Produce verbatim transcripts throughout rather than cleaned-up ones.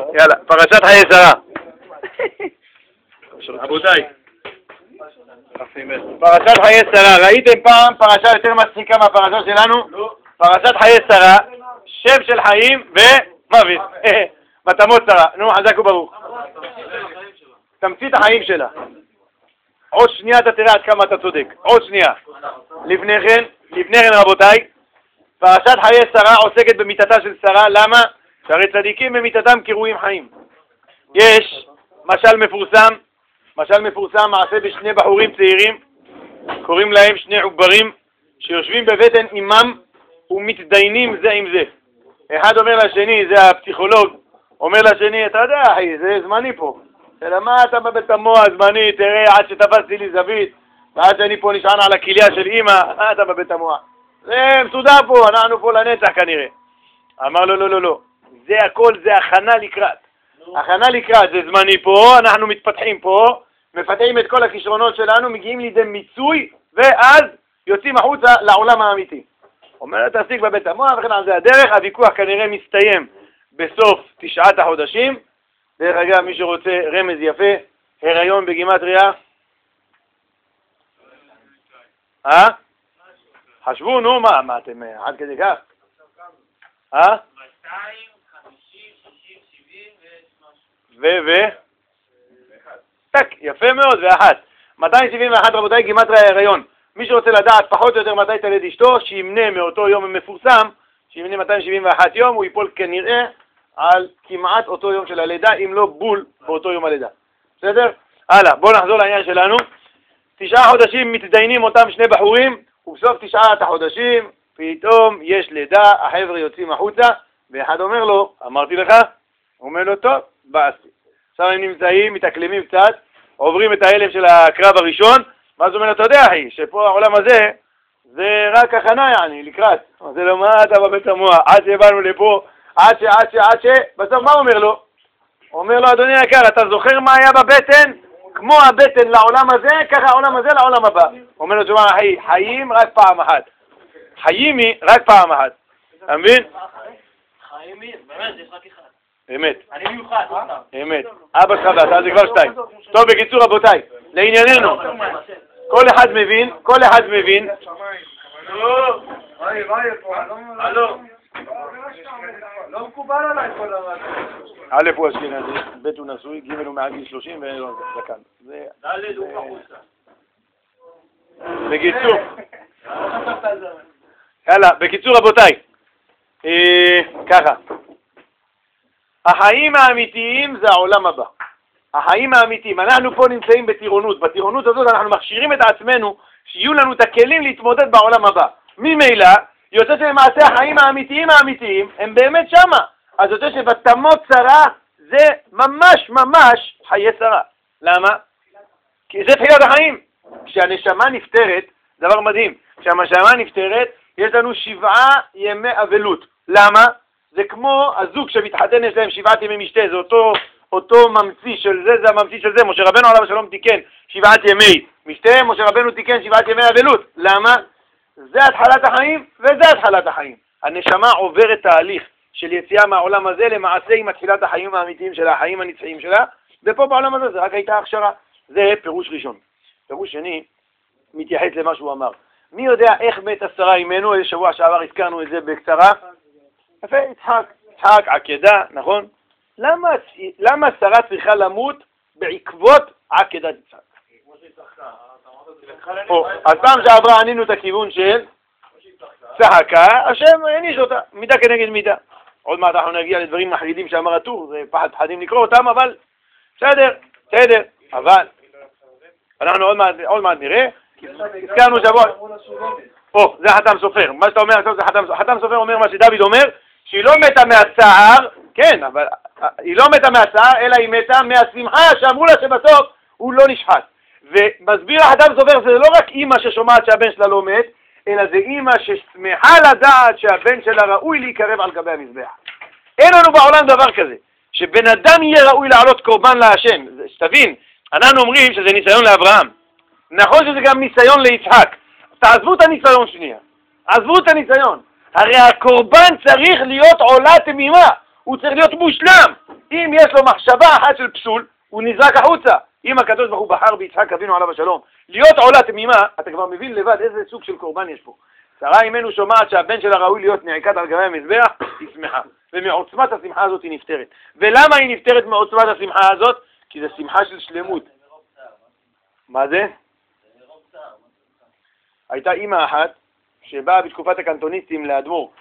יאללה, פרשת חיי שרה. רבותיי, פרשת חיי שרה, ראיתם פעם פרשה יותר מצחיקה מהפרשה שלנו? לא. פרשת חיי שרה, שם של חיים ומוות. מתמות שרה. נו, חזק וברוך. תמצית החיים שלה. עוד שנייה אתה תראה עד כמה אתה צודק. עוד שנייה. לפני כן, לפני כן רבותיי, פרשת חיי שרה עוסקת במיתתה של שרה. למה? שהרי צדיקים במיתתם קרויים חיים. יש משל מפורסם, משל מפורסם מעשה בשני בחורים צעירים, קוראים להם שני עוברים, שיושבים בבטן אימם ומתדיינים זה עם זה. אחד אומר לשני, זה הפסיכולוג, אומר לשני, אתה יודע אחי, זה זמני פה. אלא מה אתה בבית המוח זמני, תראה עד שתפסתי לי זווית, ועד שאני פה נשען על הכליה של אמא, מה אתה בבית המוח? זה מסודר פה, אנחנו פה לנצח כנראה. אמר לו, לא, לא, לא. זה הכל, זה הכנה לקראת. הכנה לקראת, זה זמני פה, אנחנו מתפתחים פה, מפתחים את כל הכישרונות שלנו, מגיעים לידי מיצוי, ואז יוצאים החוצה לעולם האמיתי. אומרת, תעסיק בבית המוח, וכן על זה הדרך, הוויכוח כנראה מסתיים בסוף תשעת החודשים. דרך אגב, מי שרוצה רמז יפה, הריון בגימטריה. אה? חשבו, נו, מה, מה אתם עד כדי כך? אה? מאתיים, חמישים, שישים, שבעים ו... ו... טק, יפה מאוד, ואחת. מאתיים שבעים ואחת רבותיי, גימטריה ההיריון. מי שרוצה לדעת פחות או יותר מתי תלד אשתו, שימנה מאותו יום המפורסם, שימנה מאתיים שבעים ואחת יום, הוא ייפול כנראה על כמעט אותו יום של הלידה, אם לא בול באותו יום הלידה. בסדר? הלאה, בואו נחזור לעניין שלנו. תשעה חודשים מתדיינים אותם שני בחורים, ובסוף תשעת החודשים, פתאום יש לידה, החבר'ה יוצאים החוצה, ואחד אומר לו, אמרתי לך? הוא אומר לו, טוב, בעשי. עכשיו הם נמצאים, מתאקלמים קצת, עוברים את ההלם של הקרב הראשון, ואז הוא אומר לו, אתה יודע אחי, שפה העולם הזה, זה רק הכנה יעני, לקראת. זה לא מה אתה בבית המוח, עד שבאנו לפה, עד ש, עד ש, עד ש, בסוף מה הוא אומר לו? הוא אומר לו, אדוני היקר, אתה זוכר מה היה בבטן? כמו הבטן לעולם הזה, ככה העולם הזה לעולם הבא. הוא אומר לו, תשמע אחי, חיים רק פעם אחת. חיים היא רק פעם אחת. אתה מבין? חיים היא, באמת, יש רק אחד. אמת. אני מיוחד, אמת. אבא שלך ואתה, זה כבר שתיים. טוב, בקיצור רבותיי, לענייננו. כל אחד מבין, כל אחד מבין. לא מקובל עליי כל דבר. א' הוא אשכנזי, ב' הוא נשוי, ג' הוא מעל גיל שלושים ואין לו זקן. ד' הוא חפוצה. בקיצור. יאללה, בקיצור רבותיי. ככה. החיים האמיתיים זה העולם הבא. החיים האמיתיים. אנחנו פה נמצאים בטירונות. בטירונות הזאת אנחנו מכשירים את עצמנו שיהיו לנו את הכלים להתמודד בעולם הבא. ממילא, יוצא שלמעשה החיים האמיתיים האמיתיים הם באמת שמה. אז יוצא שבתמות שרה זה ממש ממש חיי שרה. למה? כי זה תחילת החיים. כשהנשמה נפטרת, דבר מדהים, כשהנשמה נפטרת יש לנו שבעה ימי אבלות. למה? זה כמו הזוג שמתחתן, יש להם שבעת ימי משתה, זה אותו, אותו ממציא של זה, זה הממציא של זה. משה רבנו עליו השלום תיקן שבעת ימי משתה, משה רבנו תיקן שבעת ימי אבלות. למה? זה התחלת החיים וזה התחלת החיים. הנשמה עוברת תהליך של יציאה מהעולם הזה, למעשה עם התחילת החיים האמיתיים שלה, החיים הנצחיים שלה, ופה בעולם הזה זה רק הייתה הכשרה. זה פירוש ראשון. פירוש שני, מתייחס למה שהוא אמר. מי יודע איך מת השרה אימנו? איזה שבוע שעבר הזכרנו את זה בקצרה. יפה, יצחק, יצחק, עקדה, נכון? למה, למה שרה צריכה למות בעקבות עקדת יצחק? או, אז פעם שעברה ענינו את הכיוון של צחקה, השם העניש אותה, מידה כנגד מידה. עוד מעט אנחנו נגיע לדברים מחרידים שאמר הטור, זה פחד פחדים לקרוא אותם, אבל בסדר, בסדר, אבל אנחנו עוד מעט, עוד מעט נראה, הזכרנו שבוע, או, זה חתם סופר, מה שאתה אומר עכשיו זה חתם סופר, חתם סופר אומר מה שדוד אומר, שהיא לא מתה מהצער, כן, אבל היא לא מתה מהצער, אלא היא מתה מהשמחה שאמרו לה שבסוף הוא לא נשחט. ומסביר החתם סופר, זה לא רק אימא ששומעת שהבן שלה לא מת, אלא זה אימא ששמחה לדעת שהבן שלה ראוי להיקרב על גבי המזבח. אין לנו בעולם דבר כזה, שבן אדם יהיה ראוי לעלות קורבן להשם. שתבין, אנחנו אומרים שזה ניסיון לאברהם. נכון שזה גם ניסיון ליצחק. תעזבו את הניסיון שנייה. עזבו את הניסיון. הרי הקורבן צריך להיות עולה תמימה. הוא צריך להיות מושלם. אם יש לו מחשבה אחת של פסול, הוא נזרק החוצה. אם הקדוש ברוך הוא בחר ביצחק אבינו עליו השלום להיות עולה תמימה, אתה כבר מבין לבד איזה סוג של קורבן יש פה. שרה אימנו שומעת שהבן שלה ראוי להיות נעקד על גבי המזבח, היא שמחה. ומעוצמת השמחה הזאת היא נפטרת. ולמה היא נפטרת מעוצמת השמחה הזאת? כי זה שמחה של שלמות. מה זה? הייתה אימא אחת שבאה בתקופת הקנטוניסטים לאדמו"ר.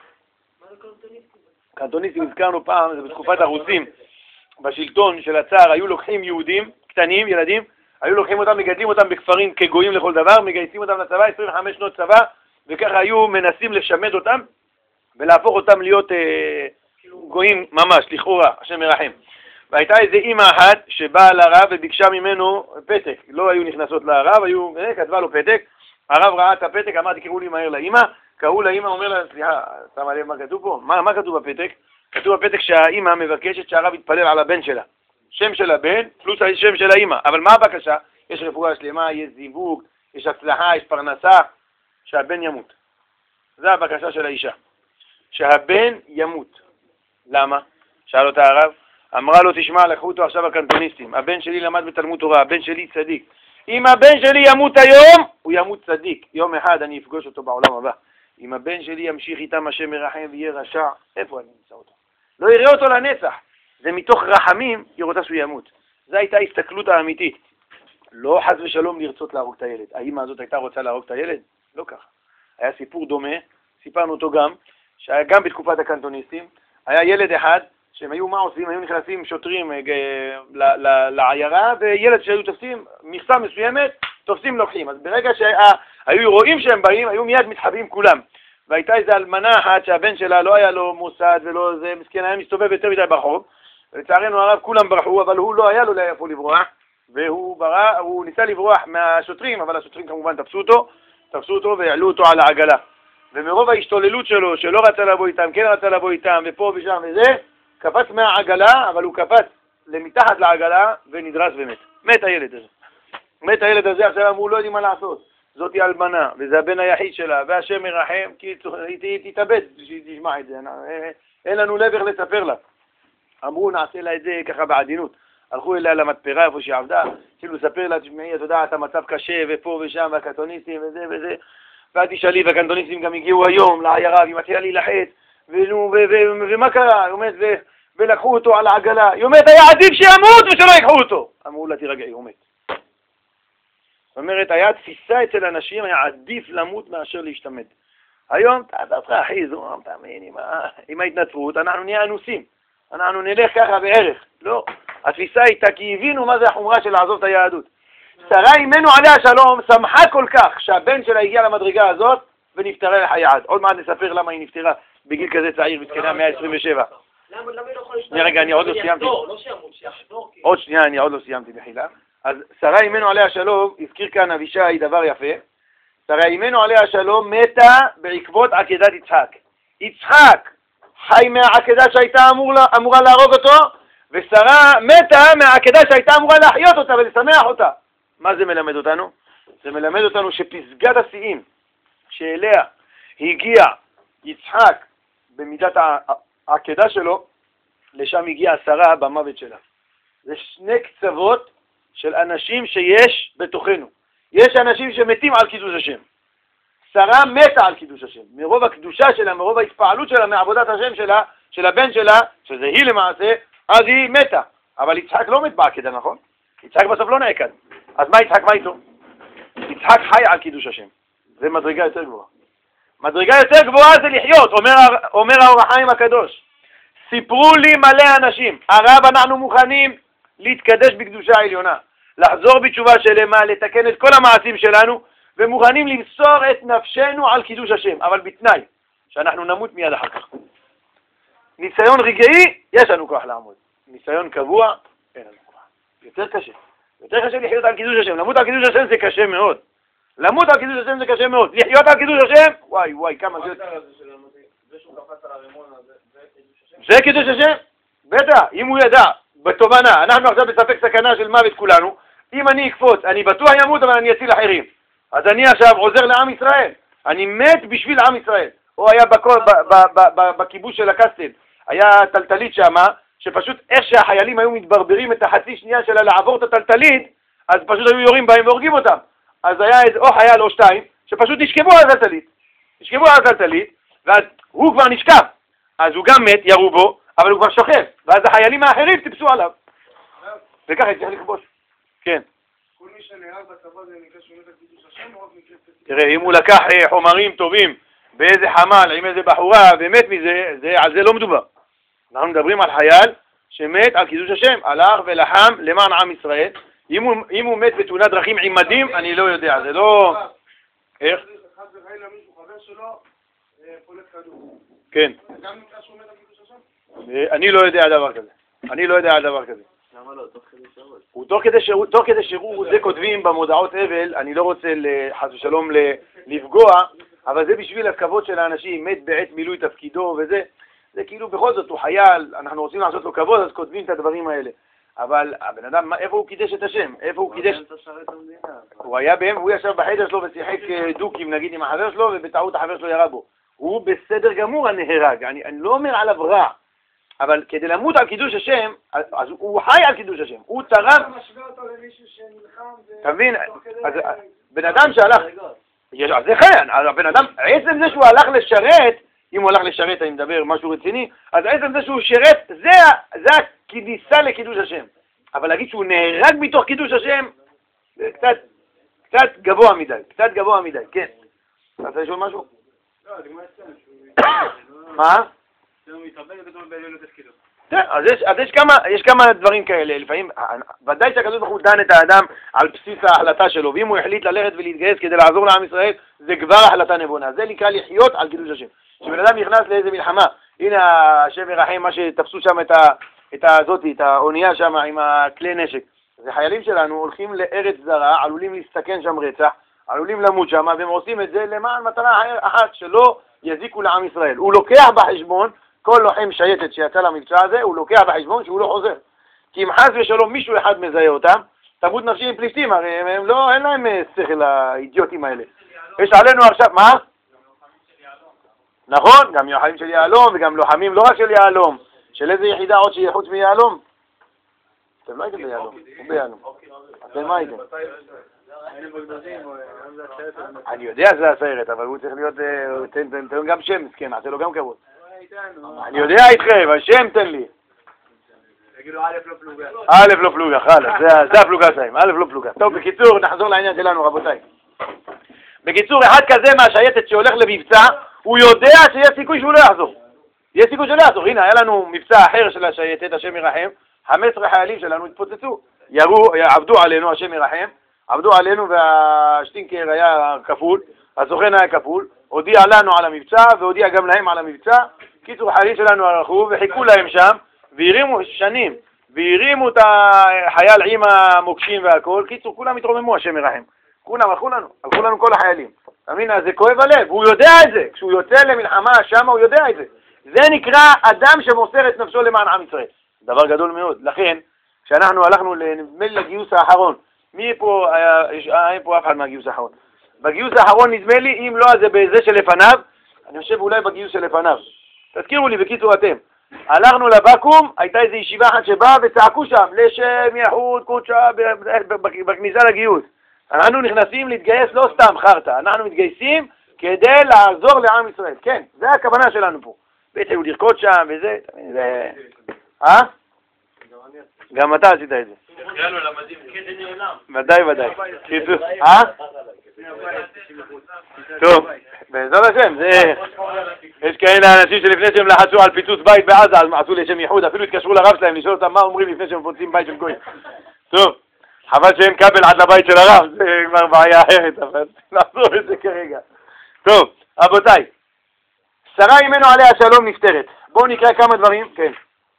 קנטוניסטים הזכרנו פעם, זה בתקופת הרוסים. בשלטון של הצאר היו לוקחים יהודים, קטנים, ילדים, היו לוקחים אותם, מגדלים אותם בכפרים כגויים לכל דבר, מגייסים אותם לצבא, עשרים וחמש שנות צבא, וככה היו מנסים לשמד אותם ולהפוך אותם להיות אה, גויים ממש, לכאורה, השם מרחם. והייתה איזו אימא אחת שבאה לרב וביקשה ממנו פתק, לא היו נכנסות לרב, היו, אה, כתבה לו פתק, הרב ראה את הפתק, אמר תקראו לי מהר לאימא, קראו לאימא, אומר לה, סליחה, שמה לב מה כתוב פה? מה, מה כתוב בפתק? כתוב בפתק שהאימא מבקשת שהרב יתפלל על הבן שלה. שם של הבן, פלוס השם של האימא. אבל מה הבקשה? יש רפואה שלמה, יש זיווג, יש הצלחה, יש פרנסה, שהבן ימות. זו הבקשה של האישה. שהבן ימות. למה? שאל אותה הרב, אמרה לו, תשמע, לקחו אותו עכשיו הקנטוניסטים. הבן שלי למד בתלמוד תורה, הבן שלי צדיק. אם הבן שלי ימות היום, הוא ימות צדיק. יום אחד אני אפגוש אותו בעולם הבא. אם הבן שלי ימשיך איתם השם מרחם ויהיה רשע, איפה אני נמצא אותו? לא יראה אותו לנצח. זה מתוך רחמים, היא רוצה שהוא ימות. זו הייתה ההסתכלות האמיתית. לא חס ושלום לרצות להרוג את הילד. האמא הזאת הייתה רוצה להרוג את הילד? לא ככה. היה סיפור דומה, סיפרנו אותו גם, שהיה גם בתקופת הקנטוניסטים, היה ילד אחד, שהם היו מה עושים, היו נכנסים שוטרים לעיירה, וילד שהיו תופסים מכסה מסוימת, תופסים לוקחים. אז ברגע שהיו רואים שהם באים, היו מיד מתחבאים כולם. והייתה איזו אלמנה אחת שהבן שלה לא היה לו מוסד ולא זה, מסכן, היה מסתובב יותר מדי ברחוב, ולצערנו הרב כולם ברחו, אבל הוא לא היה לו לאיפה לברוח, והוא ברא, הוא ניסה לברוח מהשוטרים, אבל השוטרים כמובן תפסו אותו, תפסו אותו והעלו אותו על העגלה. ומרוב ההשתוללות שלו, שלא רצה לבוא איתם, כן רצה לבוא איתם, ופה ושם וזה, קפץ מהעגלה, אבל הוא קפץ למתחת לעגלה ונדרס ומת. מת הילד הזה. מת הילד הזה, עכשיו אמרו, לא יודעים מה לעשות. זאת היא אלמנה, וזה הבן היחיד שלה, והשם מרחם, כי היא תתאבד, תשמע את זה, אין לנו לב איך לספר לה. אמרו, נעשה לה את זה ככה בעדינות. הלכו אליה למתפרה, איפה שהיא עבדה, התחילו לספר לה, תשמעי, אתה יודע, אתה מצב קשה, ופה ושם, והקנטוניסטים וזה וזה, ואת תשאלי, והקנטוניסטים גם הגיעו היום לעיירה, והיא מתחילה להילחץ, ומה קרה? היא אומרת, ולקחו אותו על העגלה. היא אומרת, היה עדיף שימות ושלא יקחו אותו. אמרו לה, תירגעי, הוא מת. זאת אומרת, היה תפיסה אצל אנשים, היה עדיף למות מאשר להשתמד. היום, תעזבך אחי, זו, תאמין, עם ההתנצרות, אנחנו נהיה אנוסים. אנחנו נלך ככה בערך. לא. התפיסה הייתה כי הבינו מה זה החומרה של לעזוב את היהדות. שרה אימנו עליה שלום שמחה כל כך שהבן שלה הגיע למדרגה הזאת ונפטרה לחיי עד. עוד מעט נספר למה היא נפטרה בגיל כזה צעיר, בזקנה מאה עשרים ושבע. למה לא יכול להשתמש? שנייה רגע, אני עוד לא סיימתי. לא שימות, שיחזור. עוד שנייה, אני עוד לא סיימתי בחילה. אז שרה אימנו עליה שלום, הזכיר כאן אבישי דבר יפה. שרה אימנו עליה שלום מתה בעקבות עקדת יצחק. יצחק חי מהעקדה שהייתה אמור, אמורה להרוג אותו, ושרה מתה מהעקדה שהייתה אמורה להחיות אותה ולשמח אותה. מה זה מלמד אותנו? זה מלמד אותנו שפסגת השיאים שאליה הגיע יצחק במידת העקדה שלו, לשם הגיעה שרה במוות שלה. זה שני קצוות של אנשים שיש בתוכנו. יש אנשים שמתים על קידוש השם. שרה מתה על קידוש השם. מרוב הקדושה שלה, מרוב ההתפעלות שלה, מעבודת השם שלה, של הבן שלה, שזה היא למעשה, אז היא מתה. אבל יצחק לא מת בעקדה, נכון? יצחק בסוף לא נעקד. אז מה יצחק, מה איתו? יצחק חי על קידוש השם. זה מדרגה יותר גבוהה. מדרגה יותר גבוהה זה לחיות, אומר, אומר האור החיים הקדוש. סיפרו לי מלא אנשים, הרב אנחנו מוכנים להתקדש בקדושה העליונה, לחזור בתשובה שלמה, לתקן את כל המעשים שלנו, ומוכנים למסור את נפשנו על קידוש השם, אבל בתנאי שאנחנו נמות מיד אחר כך. ניסיון רגעי, יש לנו כוח לעמוד. ניסיון קבוע, אין לנו כוח. יותר קשה. יותר קשה לחיות על קידוש השם. למות על קידוש השם זה קשה מאוד. למות על קידוש השם זה קשה מאוד. לחיות על קידוש השם, וואי וואי, כמה זה... זה שהוא קפץ על הרימון הזה, זה קידוש השם? זה קידוש השם? בטח, אם הוא ידע, בתובנה, אנחנו עכשיו בספק סכנה של מוות כולנו, אם אני אקפוץ, אני בטוח ימות, אבל אני אציל אחרים. אז אני עכשיו עוזר לעם ישראל. אני מת בשביל עם ישראל. הוא היה בכיבוש של הקסטל, היה טלטלית שמה, שפשוט איך שהחיילים היו מתברברים את החצי שנייה שלה לעבור את הטלטלית, אז פשוט היו יורים בהם והורגים אותם. אז היה איזה או חייל או שתיים, שפשוט נשכבו על הטלטלית. נשכבו על הטלטלית, ואז הוא כבר נשכב. אז הוא גם מת, ירו בו, אבל הוא כבר שוכב. ואז החיילים האחרים טיפסו עליו. וככה צריך לכבוש. כן. כל מי שנהרג בצבא זה נקרא שהוא מת על קידוש השם או רק מקרה ספציפי? תראה, אם הוא לקח חומרים טובים באיזה חמ"ל עם איזה בחורה ומת מזה, זה, על זה לא מדובר. אנחנו מדברים על חייל שמת על קידוש השם, הלך ולחם למען עם ישראל. אם הוא, אם הוא מת בתאונת דרכים עם מדים, אני לא יודע, זה לא... איך? אחד וחייל למישהו חבר שלו פולט כדור. כן. גם נקרא שהוא מת על קידוש השם? אני לא יודע דבר כזה. אני לא יודע דבר כזה. למה לא? תוך כדי שירות. הוא תוך כדי שירות, תוך כדי שירות, זה כותבים במודעות אבל, אני לא רוצה חס ושלום לפגוע, אבל זה בשביל הכבוד של האנשים, מת בעת מילוי תפקידו וזה, זה כאילו בכל זאת הוא חייל, אנחנו רוצים לעשות לו כבוד, אז כותבים את הדברים האלה. אבל הבן אדם, איפה הוא קידש את השם? איפה הוא קידש? הוא היה בהם, הוא ישב בחדר שלו ושיחק דוקים נגיד עם החבר שלו, ובטעות החבר שלו ירה בו. הוא בסדר גמור הנהרג, אני, אני לא אומר עליו רע, אבל כדי למות על קידוש השם, אז הוא חי על קידוש השם, הוא תרם... אתה משווה אותו למישהו שנלחם ו... תבין, אז בן אדם שהלך... אז זה חן, הבן אדם, עצם זה שהוא הלך לשרת, אם הוא הלך לשרת, אני מדבר משהו רציני, אז עצם זה שהוא שירת, זה, זה הכניסה לקידוש השם. אבל להגיד שהוא נהרג מתוך קידוש השם, זה קצת, קצת גבוה מדי, קצת גבוה מדי, כן. אתה רוצה לשאול משהו? לא, זה מה אצלנו. מה? הוא מתאבד ופתאום בעליון לתפקידו. כן, אז יש, אז יש כמה, יש כמה דברים כאלה, לפעמים, ודאי שהקדוש ברוך הוא דן את האדם על בסיס ההחלטה שלו, ואם הוא החליט ללכת ולהתגייס כדי לעזור לעם ישראל, זה כבר החלטה נבונה, זה נקרא לחיות על קידוש השם. כשבן אדם נכנס לאיזה מלחמה, הנה השם ירחם, מה שתפסו שם את, ה, את הזאת, את האונייה שם עם הכלי נשק, זה חיילים שלנו הולכים לארץ זרה, עלולים להסתכן שם רצח, עלולים למות שם, והם עושים את זה למען מטרה אחת, שלא יזיקו לעם ישראל. הוא לוקח בחשבון, כל לוחם שייטת שיצא למבצע הזה, הוא לוקח בחשבון שהוא לא חוזר. כי אם חס ושלום מישהו אחד מזהה אותם, תמות נפשי עם פלישתים, הרי הם לא, אין להם שכל האידיוטים האלה. יש עלינו עכשיו, מה? נכון, גם לוחמים של יהלום, וגם לוחמים לא רק של יהלום. של איזה יחידה עוד שיהיה חוץ מיהלום? אתם לא הייתם ביהלום, הוא ביהלום. אתם מה הייתם? אני יודע שזה הסיירת, אבל הוא צריך להיות, תן לו גם שם, מסכן, נעשה לו גם כבוד. אני יודע איתכם, השם תן לי. תגידו א' לא פלוגה. א' לא פלוגה, חלאס, זה הפלוגה שלהם, א' לא פלוגה. טוב, בקיצור, נחזור לעניין שלנו, רבותיי. בקיצור, אחד כזה מהשייטת שהולך למבצע, הוא יודע שיש סיכוי שהוא לא יחזור. יש סיכוי שהוא לא יחזור. הנה, היה לנו מבצע אחר של השייטת, השם ירחם, חמישה עשר חיילים שלנו התפוצצו. ירו, עבדו עלינו, השם ירחם, עבדו עלינו והשטינקר היה כפול, הסוכן היה כפול, הודיע לנו על המבצע והודיע גם להם על המבצע. קיצור, חיילים שלנו הלכו וחיכו להם שם, והרימו שנים, והרימו את החייל עם המוקשים והכל. קיצור, כולם התרוממו, השם ירחם. כולם הלכו לנו, הלכו לנו כל החיילים. תאמין, זה כואב הלב, הוא יודע את זה. כשהוא יוצא למלחמה שם הוא יודע את זה. זה נקרא אדם שמוסר את נפשו למען עם ישראל. דבר גדול מאוד. לכן, כשאנחנו הלכנו נדמה לי לגיוס האחרון, מי פה, אין פה אף אחד מהגיוס האחרון. בגיוס האחרון נדמה לי, אם לא, אז זה בזה שלפניו, אני חושב אולי בגיוס שלפניו. תזכירו לי, בקיצור אתם. הלכנו לבקום, הייתה איזו ישיבה אחת שבאה וצעקו שם, לשם יחוד קודשה בכניסה לגיוס. אנחנו נכנסים להתגייס לא סתם חרטה, אנחנו מתגייסים כדי לעזור לעם ישראל. כן, זה הכוונה שלנו פה. בית היו לרקוד שם וזה, זה... אה? גם אתה עשית את זה. הגענו למדים, כדי נעלם. ודאי ודאי. אה? טוב, בעזרת השם, זה... יש כאלה אנשים שלפני שהם לחצו על פיצוץ בית בעזה, אז עשו לשם ייחוד, אפילו התקשרו לרב שלהם לשאול אותם מה אומרים לפני שהם מפוצצים בית של גוי. טוב, חבל שאין כבל עד לבית של הרב, זה כבר בעיה אחרת, אבל נחזור את זה כרגע. טוב, רבותיי, שרה אימנו עליה שלום נפטרת. בואו נקרא כמה דברים, כן.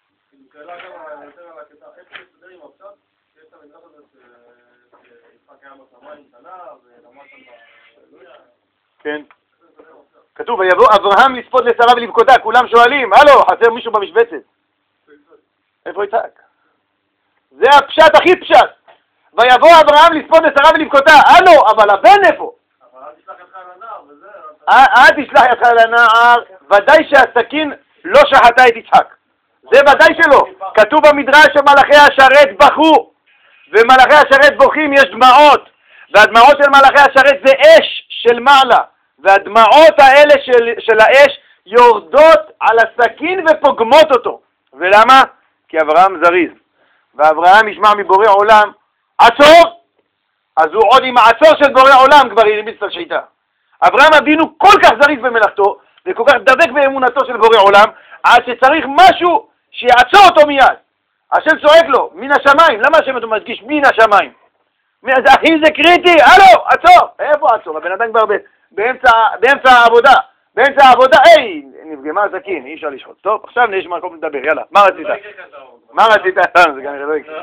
כן. כתוב, ויבוא אברהם לצפות לשרה ולבכותה, כולם שואלים, הלו, חסר מישהו במשבצת. איפה יצחק? זה הפשט הכי פשט. ויבוא אברהם לצפות לשרה ולבכותה, הלו, אבל הבן איפה? אבל אל תשלח ידך לנער, וזה... אל תשלח ידך לנער, ודאי שהסכין לא שחטה את יצחק. זה ודאי שלא. כתוב במדרש שמלאכי השרת בכו, ומלאכי השרת בוכים, יש דמעות, והדמעות של מלאכי השרת זה אש של מעלה, והדמעות האלה של, של האש יורדות על הסכין ופוגמות אותו. ולמה? כי אברהם זריז, ואברהם ישמע מבורא עולם, עצור! אז הוא עוד עם העצור של בורא עולם כבר הרביץ את השחיטה. אברהם אבינו כל כך זריז במלאכתו, וכל כך דבק באמונתו של בורא עולם, עד שצריך משהו שיעצור אותו מיד. השם צועק לו, מן השמיים. למה השם אתה מדגיש מן השמיים? אחי זה קריטי, הלו, עצור. איפה עצור? הבן אדם כבר באמצע, באמצע העבודה. באמצע העבודה, היי, נפגמה הסכין, אי אפשר לשחוט. טוב, עכשיו יש מקום לדבר, יאללה, מה רצית? מה רצית? זה כנראה לא יקרה.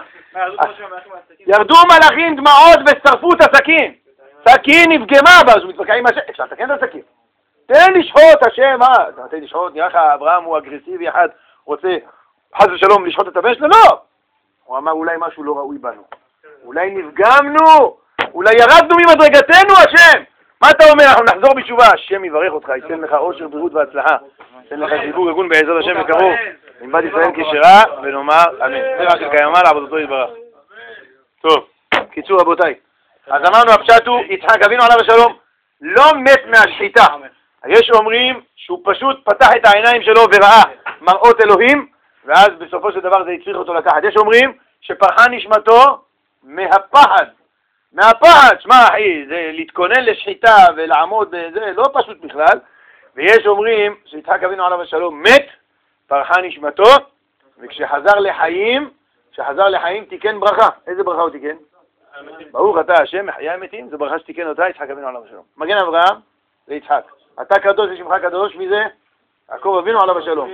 ירדו מלאכים דמעות ושרפו את הסכין. סכין נפגמה בה, אז הוא מתווכח עם השם. אפשר לתקן את הסכין. תן לשחוט, השם, מה? אתה רוצה לשחוט, נראה לך אברהם הוא אגרסיבי אחד, רוצה חס ושלום לשחוט את הבן שלו? לא! הוא אמר אולי משהו לא ראוי בנו. אולי נפגמנו, אולי ירדנו ממדרגתנו, השם. מה אתה אומר? אנחנו נחזור בתשובה. השם יברך אותך, ייתן לך אושר, בריאות והצלחה. ייתן לך חיבור ארגון בעזרת השם בקרוב. נלמד ישראל כשרה ונאמר אמן. זה רק קיימה לעבודתו יתברך. טוב, קיצור רבותיי. אז אמרנו הפשט הוא, יצחק אבינו עליו השלום לא מת מהשחיטה. יש אומרים שהוא פשוט פתח את העיניים שלו וראה מראות אלוהים, ואז בסופו של דבר זה הצריך אותו לקחת. יש אומרים שפרחה נשמתו מהפחד. מהפחד, שמע אחי, זה להתכונן לשחיטה ולעמוד בזה, לא פשוט בכלל. ויש אומרים שיצחק אבינו עליו השלום מת, פרחה נשמתו, וכשחזר לחיים, כשחזר לחיים תיקן ברכה. איזה ברכה הוא תיקן? ברוך אתה השם מחיה המתים, זו ברכה שתיקן אותה יצחק אבינו עליו השלום. מגן אברהם זה יצחק. אתה קדוש ושמך קדוש, מי זה? יעקב אבינו עליו השלום.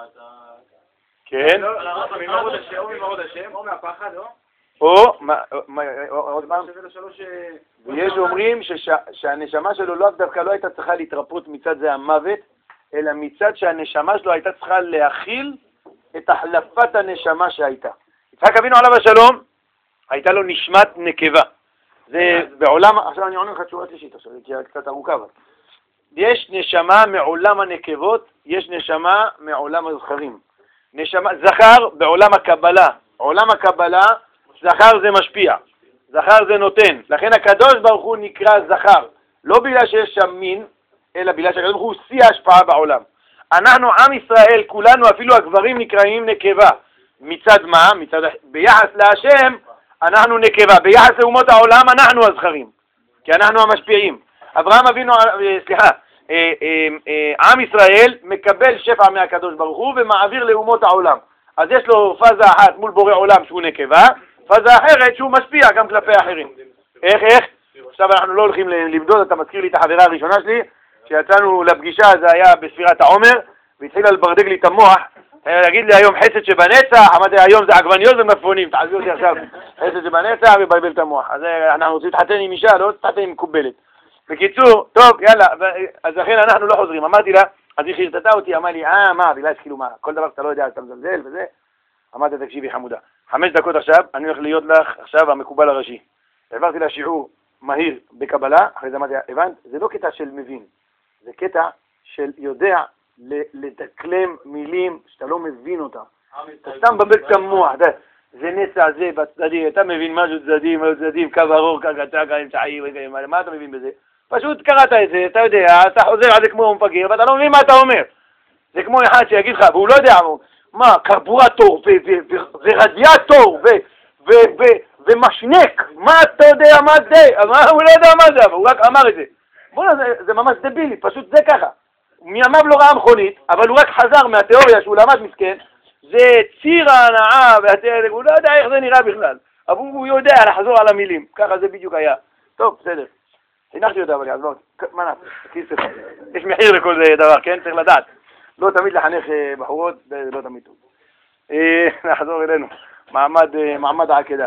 כן? או ממרוד השם, או מהפחד, או? או, עוד פעם? ויש אומרים שהנשמה שלו לא דווקא לא הייתה צריכה להתרפות מצד זה המוות, אלא מצד שהנשמה שלו הייתה צריכה להכיל את החלפת הנשמה שהייתה. יצחק אבינו עליו השלום, הייתה לו נשמת נקבה. זה בעולם, עכשיו אני עונה לך תשובה שלישית, עכשיו היא קצת ארוכה, אבל יש נשמה מעולם הנקבות, יש נשמה מעולם הזכרים. נשמה, זכר בעולם הקבלה, עולם הקבלה, זכר זה משפיע, זכר זה נותן, לכן הקדוש ברוך הוא נקרא זכר, לא בגלל שיש שם מין, אלא בגלל שהקדוש ברוך הוא שיא ההשפעה בעולם. אנחנו עם ישראל, כולנו, אפילו הגברים נקראים נקבה. מצד מה? מצד, ביחס להשם, אנחנו נקבה. ביחס לאומות העולם, אנחנו הזכרים. כי אנחנו המשפיעים. אברהם אבינו, סליחה, עם ישראל מקבל שפע מהקדוש ברוך הוא ומעביר לאומות העולם. אז יש לו פאזה אחת מול בורא עולם שהוא נקבה, פאזה אחרת שהוא משפיע גם כלפי אחרים. איך, איך? עכשיו אנחנו לא הולכים למדוד, אתה מזכיר לי את החברה הראשונה שלי, כשיצאנו לפגישה, זה היה בספירת העומר, והתחילה לברדג לי את המוח, להגיד לי היום חסד שבנצח, אמרתי היום זה עגבניות ומפונים, תעזבי אותי עכשיו, חסד שבנצח ובלבל את המוח. אז אנחנו רוצים להתחתן עם אישה, לא להתחתן עם מקובלת. בקיצור, טוב, יאללה, אז לכן אנחנו לא חוזרים. אמרתי לה, אז היא חרטטה אותי, אמרה לי, אה, מה, בגלל שכאילו מה, כל דבר שאתה לא יודע, אתה מזלזל וזה. אמרתי, תקשיבי חמודה, חמש דקות עכשיו, אני הולך להיות לך עכשיו המקובל הראשי. העברתי לה שיעור מהיר בקבלה, אחרי זה אמרתי, הבנת, זה לא קטע של מבין, זה קטע של יודע לדקלם מילים שאתה לא מבין אותה. אתה סתם מבלבל את המוח, זה נצע, זה בצדדי, אתה מבין משהו צדדים, משהו צדדים, קו ארוך, קו קצר, קו אמצעי, מה אתה מבין בזה? פשוט קראת את זה, אתה יודע, אתה חוזר על זה כמו מפגר, ואתה לא מבין מה אתה אומר. זה כמו אחד שיגיד לך, והוא לא יודע, מה, קרבורטור, ורדיאטור, ומשנק, מה אתה יודע מה זה? הוא לא יודע מה זה, אבל הוא רק אמר את זה. בוא'נה, זה ממש דבילי, פשוט זה ככה. מימיו לא ראה מכונית, אבל הוא רק חזר מהתיאוריה שהוא למד מסכן, זה ציר ההנאה, והוא לא יודע איך זה נראה בכלל, אבל הוא יודע לחזור על המילים, ככה זה בדיוק היה. טוב, בסדר. הנחתי אותה, אבל יעזור, מה נעשה? כיסף. יש מחיר לכל דבר, כן? צריך לדעת. לא תמיד לחנך בחורות, זה לא תמיד טוב. נחזור אלינו, מעמד העקדה.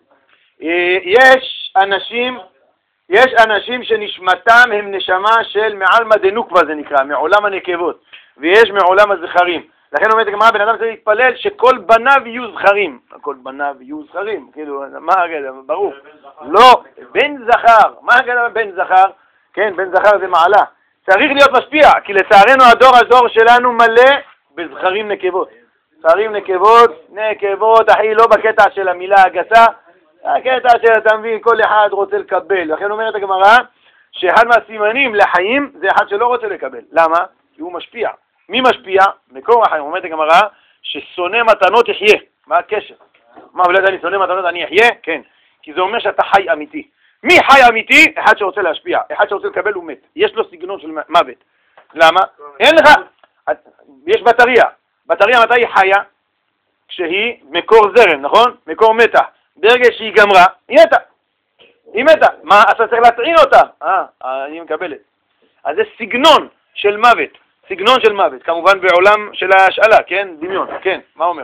יש אנשים, יש אנשים שנשמתם הם נשמה של מעלמא דנוקבה זה נקרא, מעולם הנקבות, ויש מעולם הזכרים. לכן אומרת הגמרא, בן אדם צריך להתפלל שכל בניו יהיו זכרים. כל בניו יהיו זכרים, כאילו, מה הגדר? ברור. לא, בן זכר. מה הגדר בן זכר? כן, בן זכר זה מעלה. צריך להיות משפיע, כי לצערנו הדור הדור שלנו מלא בזכרים נקבות. זכרים נקבות, נקבות, אחי, לא בקטע של המילה הגסה, הקטע של, אתה מבין, כל אחד רוצה לקבל. לכן אומרת הגמרא, שאחד מהסימנים לחיים זה אחד שלא רוצה לקבל. למה? כי הוא משפיע. מי משפיע? מקור החיים. אומרת הגמרא, ששונא מתנות יחיה. מה הקשר? מה, אולי אני שונא מתנות אני אחיה? כן. כי זה אומר שאתה חי אמיתי. מי חי אמיתי? אחד שרוצה להשפיע. אחד שרוצה לקבל הוא מת. יש לו סגנון של מוות. למה? אין לך... יש בטריה. בטריה מתי היא חיה? כשהיא מקור זרם, נכון? מקור מתח. ברגע שהיא גמרה, היא מתה. היא מתה. מה, אתה צריך להטעין אותה? אה, אני מקבלת. אז זה סגנון של מוות. סגנון של מוות. כמובן בעולם של ההשאלה, כן? דמיון. כן, מה אומר?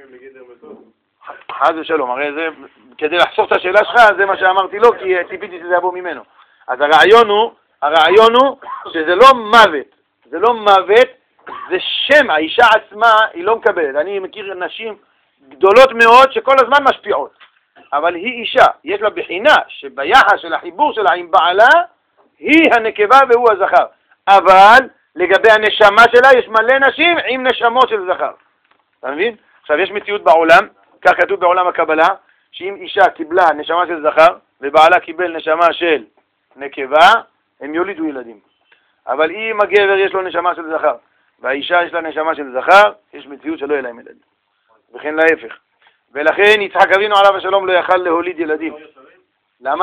חד ושלום. הרי זה, כדי לחסוך את השאלה שלך, זה מה שאמרתי לו, כי ציפיתי שזה יבוא ממנו. אז הרעיון הוא, הרעיון הוא שזה לא מוות. זה לא מוות, זה שם. האישה עצמה היא לא מקבלת. אני מכיר נשים גדולות מאוד שכל הזמן משפיעות. אבל היא אישה, יש לה בחינה שביחס של החיבור שלה עם בעלה, היא הנקבה והוא הזכר. אבל לגבי הנשמה שלה יש מלא נשים עם נשמות של זכר. אתה מבין? עכשיו יש מציאות בעולם, כך כתוב בעולם הקבלה, שאם אישה קיבלה נשמה של זכר, ובעלה קיבל נשמה של נקבה, הם יולידו ילדים. אבל אם הגבר יש לו נשמה של זכר, והאישה יש לה נשמה של זכר, יש מציאות שלא יהיה להם ילדים. וכן להפך. ולכן יצחק אבינו עליו השלום לא יכל להוליד ילדים. למה?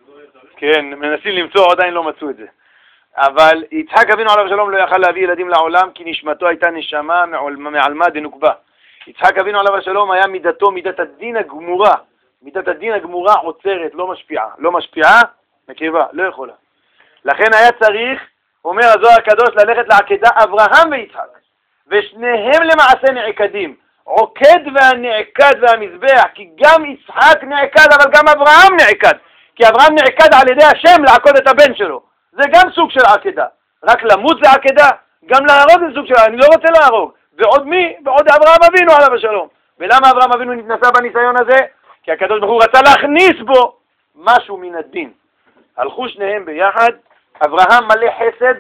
כן, מנסים למצוא, עדיין לא מצאו את זה. אבל יצחק אבינו עליו השלום לא יכל להביא ילדים לעולם, כי נשמתו הייתה נשמה מעלמה דנוקבה. יצחק אבינו עליו השלום היה מידתו, מידת הדין הגמורה. מידת הדין הגמורה עוצרת, לא משפיעה. לא משפיעה, נקבה, לא יכולה. לכן היה צריך, אומר הזוהר הקדוש, ללכת לעקדה אברהם ויצחק. ושניהם למעשה נעקדים. עוקד והנעקד והמזבח, כי גם יצחק נעקד, אבל גם אברהם נעקד. כי אברהם נעקד על ידי השם לעקוד את הבן שלו. זה גם סוג של עקדה. רק למות זה עקדה, גם להרוג זה סוג של, אני לא רוצה להרוג. ועוד מי? ועוד אברהם אבינו עליו השלום. ולמה אברהם אבינו נתנסה בניסיון הזה? כי הקדוש ברוך הוא רצה להכניס בו משהו מן הדין. הלכו שניהם ביחד, אברהם מלא חסד,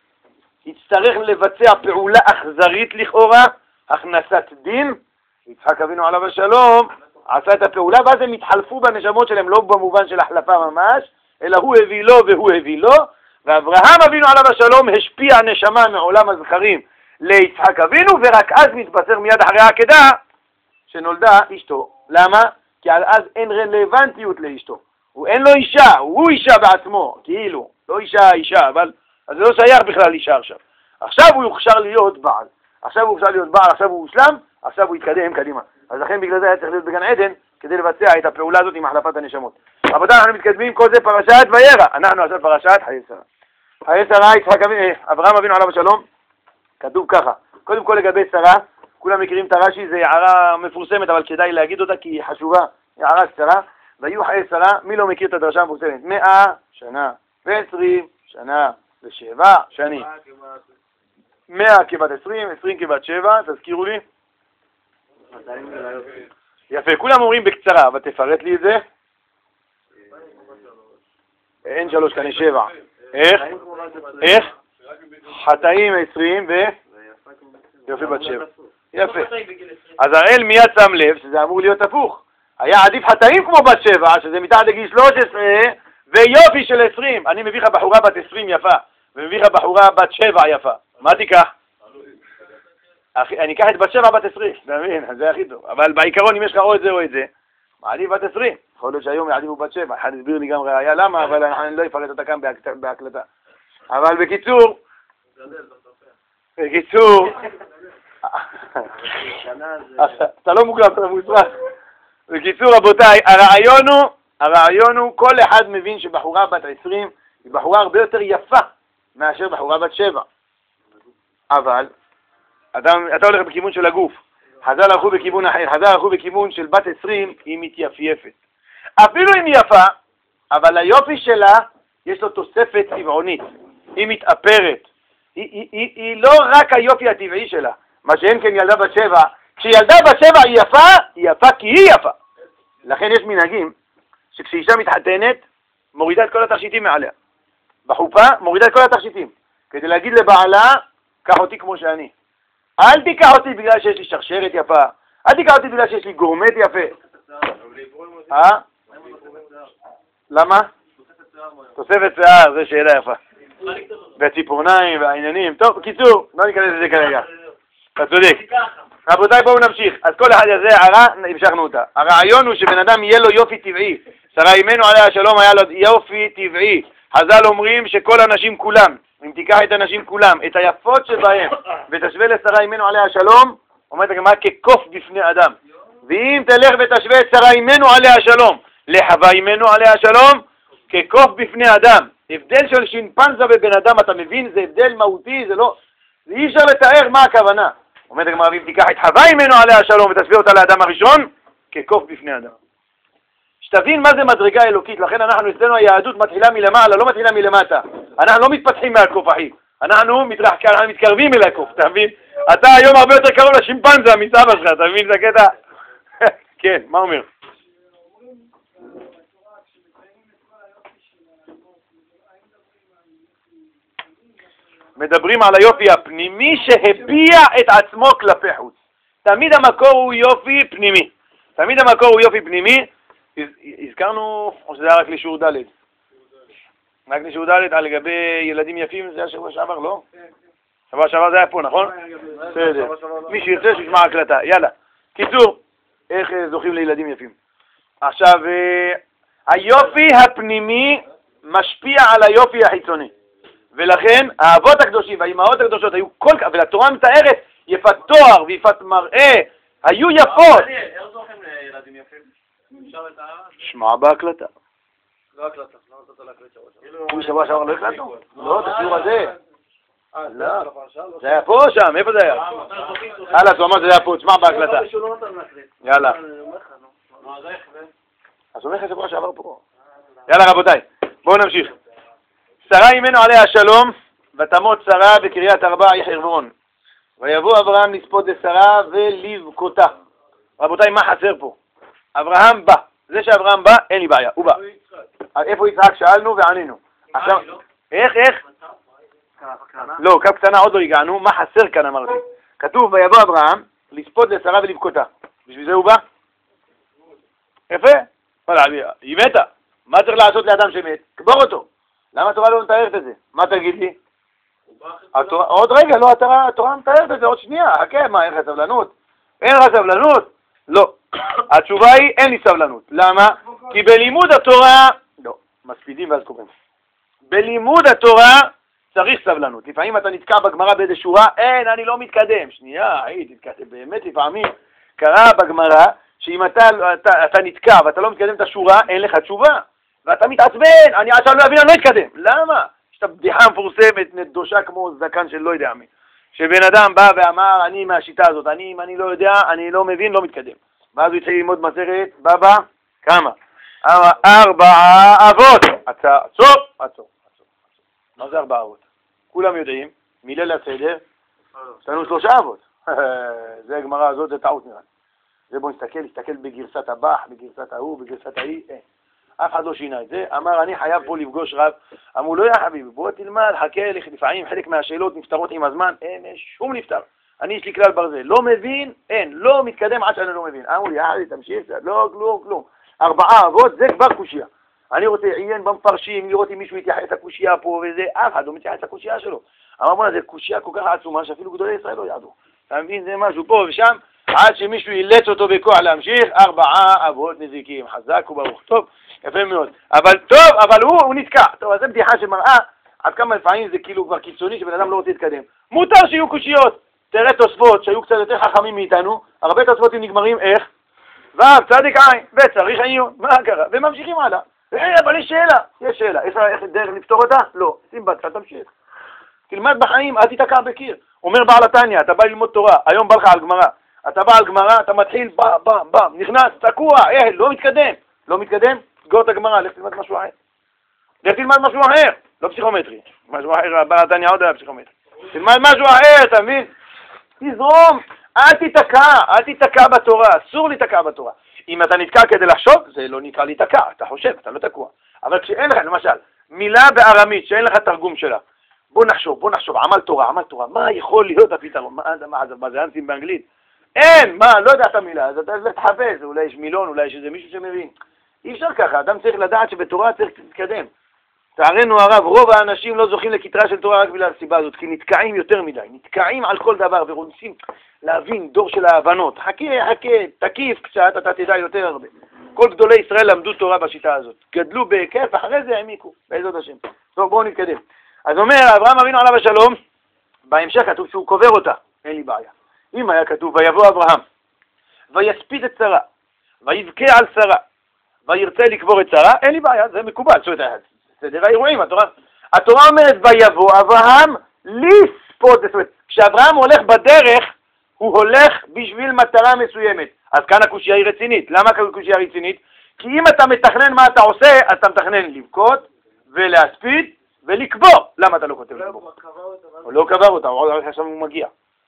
יצטרך לבצע פעולה אכזרית לכאורה, הכנסת דין, יצחק אבינו עליו השלום, עשה את הפעולה, ואז הם התחלפו בנשמות שלהם, לא במובן של החלפה ממש, אלא הוא הביא לו והוא הביא לו, ואברהם אבינו עליו השלום השפיע נשמה מעולם הזכרים ליצחק אבינו, ורק אז מתבשר מיד אחרי העקדה שנולדה אשתו. למה? כי על אז אין רלוונטיות לאשתו. הוא אין לו אישה, הוא אישה בעצמו, כאילו, לא אישה אישה, אבל אז זה לא שייך בכלל אישה עכשיו. עכשיו הוא יוכשר להיות בעל. עכשיו הוא יוכשר להיות בעל, עכשיו הוא הושלם, עכשיו הוא יתקדם קדימה. אז לכן בגלל זה היה צריך להיות בגן עדן, כדי לבצע את הפעולה הזאת עם החלפת הנשמות. רבותיי, אנחנו מתקדמים, כל זה פרשת וירא. אנחנו עכשיו פרשת חיי שרה. חיי שרה, יצחק אבינו, אברהם אבינו עליו השלום, כתוב ככה. קודם כל לגבי שרה, כולם מכירים את הרש"י, זו הערה מפורסמת, אבל כדאי להגיד אותה כי היא חשובה, הערה קצרה. והיו חיי שרה, מי לא מכיר את הדרשה המפורסמת? מאה שנה ועשרים שנה ושבע שנים. מאה כבת עשרים, עשרים כבת שבע, תזכירו לי. יפה, כולם אומרים בקצרה, אבל תפרט לי את זה. אין שלוש כאן, שבע. איך? איך? חטאים עשרים ו... יפה בת שבע. יפה. אז הראל מיד שם לב שזה אמור להיות הפוך. היה עדיף חטאים כמו בת שבע, שזה מתחת לגיל שלוש עשרה, ויופי של עשרים. אני מביא לך בחורה בת עשרים יפה, ומביא לך בחורה בת שבע יפה. מה תיקח? אני אקח את בת שבע בת עשרים, אתה מבין? זה הכי טוב. אבל בעיקרון, אם יש לך או את זה או את זה, מעדיף בת עשרים. יכול להיות שהיום יעדיפו בת שבע. אחד הסביר לי גם ראיה למה, אבל אני לא אפרט אותה כאן בהקלטה. אבל בקיצור, בקיצור, אתה לא מוגרם, אתה מוצרח. בקיצור, רבותיי, הרעיון הוא, הרעיון הוא, כל אחד מבין שבחורה בת עשרים היא בחורה הרבה יותר יפה מאשר בחורה בת שבע. אבל, אתה, אתה הולך בכיוון של הגוף. חז"ל הלכו בכיוון אחר, חז"ל הלכו בכיוון של בת עשרים, היא מתייפייפת. אפילו אם היא יפה, אבל היופי שלה, יש לו תוספת צבעונית. היא מתאפרת. היא, היא, היא, היא לא רק היופי הטבעי שלה, מה שאין כן ילדה בת שבע. כשילדה בת שבע היא יפה, היא יפה כי היא יפה. לכן יש מנהגים שכשאישה מתחתנת, מורידה את כל התכשיטים מעליה. בחופה, מורידה את כל התכשיטים. כדי להגיד לבעלה, קח אותי כמו שאני. אל תיקח אותי בגלל שיש לי שרשרת יפה, אל תיקח אותי בגלל שיש לי גורמט יפה. אה? למה? תוספת שיער, זו שאלה יפה. והציפורניים והעניינים. טוב, בקיצור, לא ניכנס לזה כרגע. אתה צודק. רבותיי, בואו נמשיך. אז כל אחד הזה, הערה, המשכנו אותה. הרעיון הוא שבן אדם יהיה לו יופי טבעי. שרה אימנו עליה השלום היה לו יופי טבעי. חז"ל אומרים שכל הנשים כולם, אם תיקח את הנשים כולם, את היפות שבהם, ותשווה לשרה אימנו עליה השלום, אומרת הגמרא כקוף בפני אדם. ואם תלך ותשווה את שרה אימנו עליה השלום לחווה אימנו עליה השלום, כקוף בפני אדם. הבדל של שימפנזה בבן אדם, אתה מבין? זה הבדל מהותי, זה לא... זה אי אפשר לתאר מה הכוונה. אומרת הגמרא, ואם תיקח את חווה אימנו עליה השלום ותשווה אותה לאדם הראשון, כקוף בפני אדם. שתבין מה זה מדרגה אלוקית, לכן אנחנו אצלנו היהדות מתחילה מלמעלה, לא מתחילה מלמטה. אנחנו לא מתפתחים מהקוף, אחי. אנחנו מתקרבים אל הקוף, אתה מבין? אתה היום הרבה יותר קרוב לשימפנזה מסבא שלך, אתה מבין? זה הקטע? כן, מה אומר? מדברים על היופי הפנימי שהביע את עצמו כלפי חוץ. תמיד המקור הוא יופי פנימי. תמיד המקור הוא יופי פנימי. הזכרנו, או שזה היה רק לשיעור ד'? רק לשיעור ד' על לגבי ילדים יפים, זה היה שבוע שעבר, לא? שבוע שעבר זה היה פה, נכון? בסדר. מי שירצה שישמע הקלטה. יאללה. קיצור, איך זוכים לילדים יפים? עכשיו, היופי הפנימי משפיע על היופי החיצוני. ולכן האבות הקדושים והאימהות הקדושות היו כל כך, ולתורה מתארת יפת תואר ויפת מראה, היו יפות. איך זוכים לילדים יפים? שמע בהקלטה. לא הקלטה, לא נתת להקלט שבוע הוא שבוע שעבר לא הקלטנו? לא, את השיעור הזה. לא, שעבר. זה היה פה או שם? איפה זה היה? הלאה, הוא אמר שזה היה פה, תשמע בהקלטה. יאללה. אז אומר לך שבוע שעבר פה. יאללה רבותיי, בואו נמשיך. שרה אימנו עליה השלום, ותמות שרה בקריית ארבע חברון. ויבוא אברהם לספוד לשרה ולבכותה. רבותיי, מה חסר פה? אברהם בא. זה שאברהם בא, אין לי בעיה, הוא בא. איפה יצחק? שאלנו וענינו. עכשיו, איך, איך? לא, קו קטנה עוד לא הגענו, מה חסר כאן אמרתי? כתוב, ויבוא אברהם לספוד לשרה ולבכותה. בשביל זה הוא בא? יפה. היא מתה. מה צריך לעשות לאדם שמת? קבור אותו. למה התורה לא מתארת את זה? מה תגיד לי? עוד רגע, לא, התורה מתארת את זה עוד שנייה. חכה, מה, אין לך סבלנות? אין לך סבלנות? לא. התשובה היא, אין לי סבלנות. למה? כי בלימוד התורה, לא, מספידים ואז קוראים. בלימוד התורה צריך סבלנות. לפעמים אתה נתקע בגמרא באיזה שורה, אין, אני לא מתקדם. שנייה, היי, תתקדם. באמת לפעמים קרה בגמרא, שאם אתה, אתה, אתה נתקע ואתה לא מתקדם את השורה, אין לך תשובה. ואתה מתעצבן, אני עכשיו לא אבין, אני לא אתקדם. למה? יש את הבדיחה המפורסמת, נדושה כמו זקן של לא יודע מי. שבן אדם בא ואמר, אני מהשיטה הזאת, אני, אם אני לא יודע, אני לא מבין, לא מתקדם. ואז הוא יצא ללמוד מסכת, בבא, כמה? ארבעה אבות. עצור, עצור, עצור. מה זה ארבעה אבות? כולם יודעים, מליל הסדר, יש לנו שלושה אבות. זה הגמרא הזאת, זה טעות נראה. זה בוא נסתכל, נסתכל בגרסת הבח, בגרסת ההוא, בגרסת ההיא, אין. אף אחד לא שינה את זה, אמר אני חייב פה לפגוש רב, אמרו לא יא חביבי, בוא תלמד, חכה, לפעמים חלק מהשאלות נפתרות עם הזמן, אין, אין שום נפתר, אני יש לי כלל ברזל, לא מבין, אין, לא מתקדם עד שאני לא מבין, אמרו לי, יאללה, תמשיך, לא, כלום, כלום, ארבעה אבות, זה כבר קושייה, אני רוצה עיין במפרשים, לראות אם מישהו יתייחס לקושייה פה וזה, אף אחד לא מתייחס לקושייה שלו, אמר בונה, זה קושייה כל כך עצומה, שאפילו גדולי ישראל לא ידעו, אתה מבין, זה משהו פה ושם, עד שמישהו ילץ אותו בכוח להמשיך, ארבעה אבות נזיקים, חזק וברוך, טוב, יפה מאוד, אבל טוב, אבל הוא, הוא נתקע, טוב, אז זה בדיחה שמראה, עד כמה לפעמים זה כאילו כבר קיצוני, שבן אדם לא רוצה להתקדם, מותר שיהיו קושיות, תראה תוספות שהיו קצת יותר חכמים מאיתנו, הרבה תוספות נגמרים איך? ו' צדיק עין, וצריך עיון, מה קרה? וממשיכים הלאה, אבל יש שאלה, יש שאלה, יש איך דרך לפתור אותה? לא, שים בצד, תמשיך, תלמד בחיים, אל תתקע בקיר, אומר בעל התניא, אתה בא ללמוד תורה, היום בא לך על גמרא, אתה בא על גמרא, אתה מתחיל, בא, בא, בא, נכנס, תקוע, אה, לא מתקדם, לא מתקדם, תסגור את הגמרא, לך תלמד משהו אחר. לך תלמד משהו אחר, לא פסיכומטרי, משהו אחר, בעל התניא עוד היה פסיכומטרי. תלמד משהו אחר, אתה מבין? תזרום, אל תתקע, אל תתקע בתורה, אסור להתקע בתורה. אם אתה נתקע כדי לחשוב, זה לא נקרא להתקע, אתה חושב, אתה לא תקוע. אבל כשאין לך, למשל, מילה בארמית שאין לך תרגום שלה, בוא נחשוב, בוא נחשוב, עמל תורה, עמל תורה, מה יכול להיות הפתרון? מה, מה, מה זה אנסים באנגלית? אין, מה, לא יודע את המילה, אז אתה תחפש, אולי יש מילון, אולי יש איזה מישהו שמבין. אי אפשר ככה, אדם צריך לדעת שבתורה צריך להתקדם. לצערנו הרב, רוב האנשים לא זוכים לכתרה של תורה רק בגלל הסיבה הזאת, כי נתקעים יותר מדי, נתקעים על כל דבר ורוצים להבין דור של ההבנות. חכה, חכה, תקיף קצת, אתה תדע יותר הרבה. כל גדולי ישראל למדו תורה בשיטה הזאת, גדלו בהיקף, אחרי זה העמיקו, בעזרת השם. טוב, בואו נתקדם. אז אומר, אברהם אבינו עליו השלום, בהמשך כתוב שהוא קובר אותה, אין לי בעיה. אם היה כתוב, ויבוא אברהם, ויספיד את שרה, ויבכה על שרה, וירצה לקבור את שרה, אין לי בעיה, זה מקובל, זאת אומרת, סדר האירועים, התורה, התורה אומרת, ויבוא אברהם לספוד, זאת אומרת, כשאברהם הולך בדרך, הוא הולך בשביל מטרה מסוימת. אז כאן הקושיה היא רצינית. למה הקושיה היא רצינית? כי אם אתה מתכנן מה אתה עושה, אז אתה מתכנן לבכות ולהספיד ולקבור. למה אתה לא כותב לקבור? הוא לא קבר אותה, הוא עוד עכשיו הוא מגיע.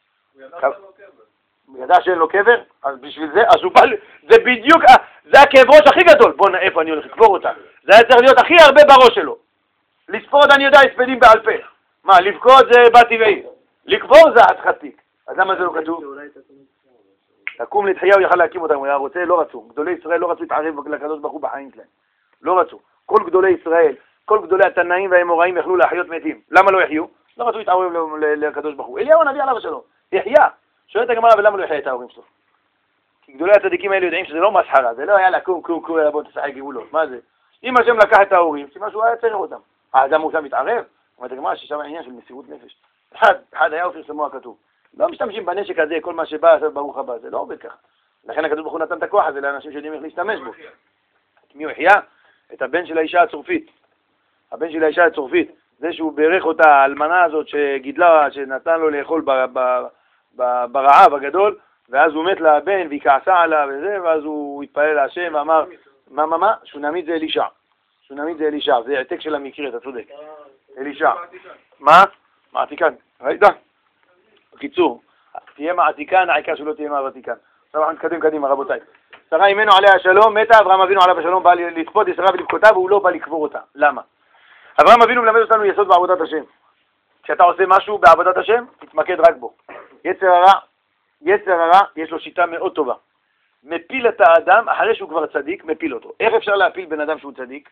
הוא ידע שאין לו קבר? אז בשביל זה, אז הוא בא, זה בדיוק, זה הכאב ראש הכי גדול. בוא נראה איפה אני הולך לקבור אותה. זה היה צריך להיות הכי הרבה בראש שלו. לספוד אני יודע, הספדים בעל פה. מה, לבכות זה בת טבעי. לקבור זה חתיק. אז למה זה לא כתוב? תקום לתחייה, הוא יכל להקים אותם, הוא היה רוצה, לא רצו. גדולי ישראל לא רצו להתערב לקדוש ברוך הוא בחיים שלהם. לא רצו. כל גדולי ישראל, כל גדולי התנאים והאמוראים יכלו להחיות מתים. למה לא יחיו? לא רצו להתערב לקדוש ברוך הוא. אליהו הנביא עליו השלום. יחיה. שואלת הגמרא, ולמה לא יחיה את ההורים שלו? כי גדולי הצדיקים האלה יודעים שזה לא מסחרה, זה לא היה לקום, קום, קום, בוא תשחק גבולות. מה זה? אם השם לקח את ההורים, סימן שהוא היה צריך אותם. האדם הוא שם מתערב? אומרת הגמרא ששם העניין של מסירות נפש. אחד, אחד היה ופרסמו הכתוב. לא משתמשים בנשק הזה, כל מה שבא, ברוך הבא, זה לא עובד ככה. לכן הקדוש ברוך הוא נתן את הכוח הזה לאנשים שיודעים איך להשתמש בו. את מי הוא החיה? את הבן של האישה הצורפית. הבן של האישה הצורפית, זה שהוא בירך אותה, האלמנה הזאת שגידלה, שנתן לו לאכול ב, ב, ב, ברעב הגדול, ואז הוא מת לבן והיא כעסה עליו וזה, ואז הוא התפלל להשם ואמר, מה מה מה? שונמית זה אלישע. שונמית זה אלישע, זה העתק של המקרה, אתה צודק. אלישע. מה? מעתיקן. ראית? בקיצור, תהיה מעתיקן, העיקר שלא תהיה מעתיקן. עכשיו אנחנו נתקדם קדימה, רבותיי. שרה אימנו עליה השלום, מתה, אברהם אבינו עליו השלום, בא לכפות את שרה ולבכותה, והוא לא בא לקבור אותה. למה? אברהם אבינו מלמד אותנו יסוד בעבודת השם. כשאתה עושה משהו בעבודת השם, תתמקד רק בו. יצר הרע, יצר הרע, יש לו שיטה מאוד טובה. מפיל את האדם, אחרי שהוא כבר צדיק, מפיל אותו. איך אפשר להפיל בן אדם שהוא צדיק?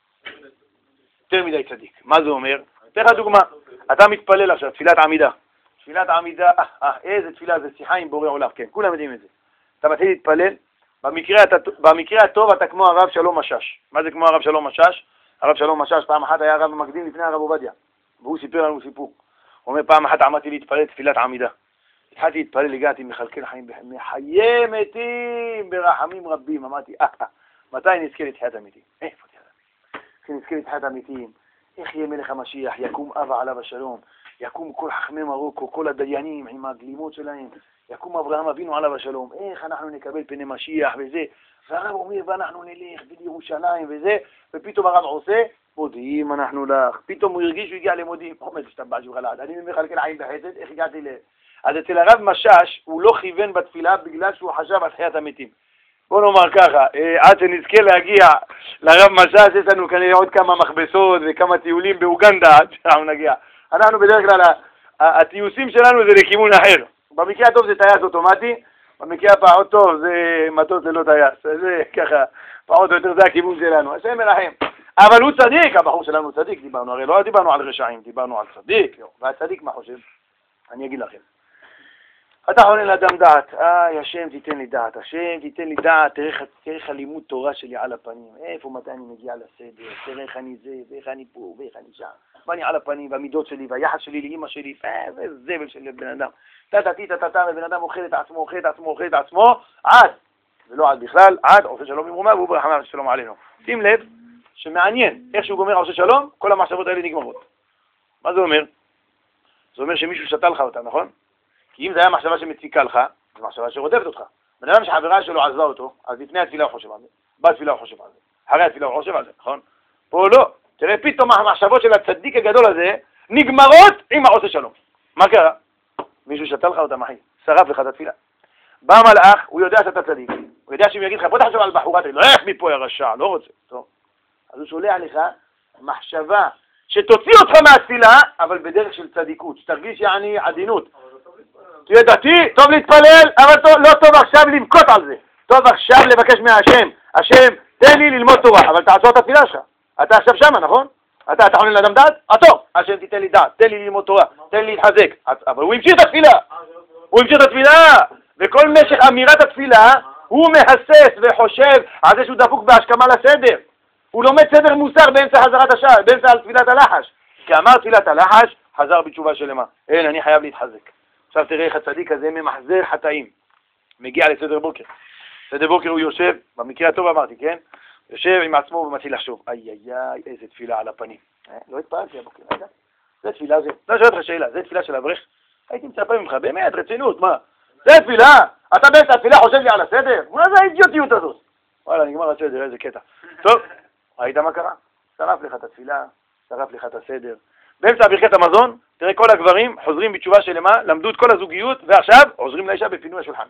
יותר מדי צדיק. מה זה אומר? אתן לך דוגמה. אתה מתפלל עכשיו, תפילת עמידה. תפילת העמידה, אה, אה, איזה תפילה, זה שיחה עם בורא עולם, כן, כולם יודעים את זה. אתה מתחיל להתפלל, במקרה, אתה, במקרה הטוב אתה כמו הרב שלום משש. מה זה כמו הרב שלום משש? הרב שלום משש פעם אחת היה הרב מקדים לפני הרב עובדיה, והוא סיפר לנו סיפור. הוא אומר, פעם אחת עמדתי להתפלל תפילת עמידה. התחלתי להתפלל, הגעתי מחלקל חיים, מחיי מתים ברחמים רבים. אמרתי, אה, אה, מתי נזכה לתחיית המתים? איפה תחיית המתים? כשנזכה לתחיית המתים, איך יהיה מלך המשיח, יקום אבא עליו השלום, יקום כל חכמי מרוקו, כל הדיינים עם הגלימות שלהם, יקום אברהם אבינו עליו השלום, איך אנחנו נקבל פני משיח וזה, והרב אומר, ואנחנו נלך בירושלים וזה, ופתאום הרב עושה, מודיעים אנחנו לך, פתאום הוא הרגיש שהוא הגיע למודיעים, עומד שתבע שבך לעד, אני מחלקל חיים בחסד, איך הגעתי ל... אז אצל הרב משש, הוא לא כיוון בתפילה בגלל שהוא חשב על תחיית המתים. בוא נאמר ככה, עד שנזכה להגיע לרב משש, יש לנו כנראה עוד כמה מכבסות וכמה טיולים באוגנדה, עד שאנחנו נגיע. אנחנו בדרך כלל, הטיוסים שלנו זה לכיוון אחר. במקרה הטוב זה טייס אוטומטי, במקרה הפחות טוב זה מטוס ללא טייס. זה ככה, פחות או יותר זה הכיוון שלנו. השם מרחם. אבל הוא צדיק, הבחור שלנו צדיק, דיברנו, הרי לא דיברנו על רשעים, דיברנו על צדיק. והצדיק מה חושב? אני אגיד לכם. אתה חונן לאדם דעת, איי, השם תיתן לי דעת, השם תיתן לי דעת, תראה איך הלימוד תורה שלי על הפנים, איפה מתי אני מגיע לסדר, תראה איך אני זה, ואיך אני פה, ואיך אני שם, ואני על הפנים, והמידות שלי, והיחס שלי לאמא שלי, זה זבל של בן אדם. תתתי, תתתה, ובן אדם אוכל את עצמו, אוכל את עצמו, אוכל את עצמו, עד, ולא עד בכלל, עד, עושה שלום עם רומה, והוא ברחמה שלום עלינו. שים לב, שמעניין, איך שהוא גומר עושה שלום, כל המחשבות האלה נגמרות. מה זה אומר? זה אומר שמישהו שתה לך אותה, נכון? כי אם זה היה מחשבה שמציקה לך, זו מחשבה שרודפת אותך. בן אדם שחברה שלו עזבה אותו, אז לפני התפילה הוא חושב על זה, בתפילה הוא חושב על זה, אחרי התפילה הוא חושב על זה, נכון? פה לא. תראה, פתאום המחשבות של הצדיק הגדול הזה נגמרות עם העושה שלום. מה קרה? מישהו שתה לך אותה, מחי, שרף לך את התפילה. בא מלאך, הוא יודע שאתה צדיק, הוא יודע שאם יגיד לך, בוא תחשוב על בחורה, תגיד לו, איך מפה הרשע, לא רוצה. טוב. אז הוא שולח לך מחשבה שתוציא אותך מהתפילה, אבל בדרך של צדיקות, שתרגיש יעני עדינות. תהיה דתי, טוב להתפלל, אבל טוב, לא טוב עכשיו לבכות על זה. טוב עכשיו לבקש מהשם, השם, תן לי ללמוד תורה, אבל תעצור את התפילה שלך. אתה עכשיו שמה, נכון? אתה, אתה חונן לאדם דעת? עצור, השם תיתן לי דעת, תן לי ללמוד תורה, תן לי להתחזק. אבל הוא המשיך את התפילה. הוא המשיך את התפילה, וכל משך אמירת התפילה, הוא מהסס וחושב על זה שהוא דפוק בהשכמה לסדר. הוא לומד סדר מוסר באמצע חזרת השעה, באמצע תפילת הלחש. כי אמר תפילת הלחש, חזר בתשובה שלמה. אין, אני חייב להתחזק. עכשיו תראה איך הצדיק הזה ממחזר חטאים. מגיע לסדר בוקר. סדר בוקר הוא יושב, במקרה הטוב אמרתי, כן? יושב עם עצמו ומתחיל לחשוב, איי איי איי, איזה תפילה על הפנים. אה, לא התפעלתי הבוקר, רגע. זה תפילה זה. לא שואל אותך שאלה, זה תפילה של אברך? הייתי מצפה ממך, באמת, רצינות, מה? זה תפילה? אתה באמצע התפילה חושב לי על הסדר? מה זה האידיוטיות הזאת? וואלה, נגמר הסדר, איזה קטע. טוב, ראית מה קרה? שרף לך את התפילה, שרף לך את הסדר. באמצע ברכת המזון, תראה כל הגברים חוזרים בתשובה שלמה, למדו את כל הזוגיות, ועכשיו עוזרים לאישה בפינוי השולחן.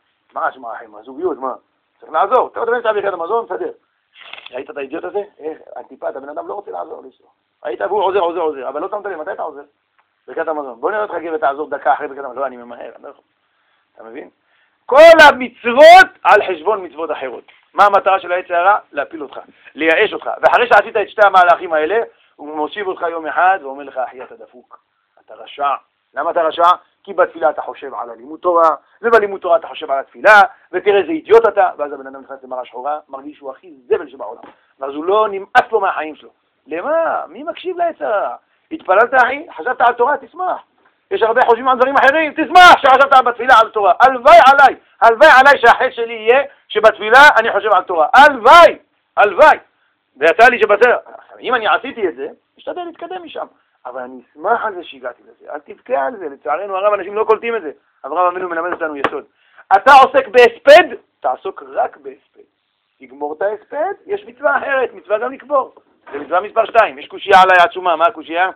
מה שמה אחים, הזוגיות, מה? צריך לעזור, אתה יודע באמצע ברכת המזון, תסדר. ראית את האידיוט הזה? איך, אנטיפט, הבן אדם לא רוצה לעזור לאשתו. ראית, והוא עוזר, עוזר, עוזר, אבל לא שמת לב, מתי אתה עוזר? ברכת המזון. בוא נראה אותך גבר, תעזור דקה אחרי ברכת המזון. לא, אני ממהר, אני לא יכול. אתה מבין? כל המצוות על חשבון מצוות אחרות. מה המטרה של העץ הרע? להפיל אותך, לייאש אותך. ואחרי שעשית את שתי המהלכים האלה, הוא מושיב אותך יום אחד ואומר לך, אחי, אתה דפוק, אתה רשע. למה אתה רשע? כי בתפילה אתה חושב על הלימוד תורה, ובלימוד תורה אתה חושב על התפילה, ותראה איזה אידיוט אתה, ואז הבן אדם נכנס למראה שחורה, מרגיש שהוא הכי זבל שבעולם. ואז הוא לא נמאס לו מהחיים שלו. למה? מי מקשיב לעץ הרע? התפללת אחי? חשבת על תורה? תשמח. יש הרבה חושבים על דברים אחרים, תשמח שחשבת בתפילה על תורה. הלוואי עליי, הלוואי עליי שהחטא שלי יהיה שבתפילה אני חושב על תורה. הלוואי, הלוואי. ויצא לי שבסדר. אם אני עשיתי את זה, משתדל להתקדם משם. אבל אני אשמח על זה שהגעתי לזה. אל תבכה על זה. לצערנו הרב, אנשים לא קולטים את זה. אברהם אבינו מלמד אותנו יסוד. אתה עוסק בהספד, תעסוק רק בהספד. תגמור את ההספד, יש מצווה אחרת, מצווה גם לקבור. זה מצווה מספר שתיים. יש קושייה עליי עצומה. מה הקושייה?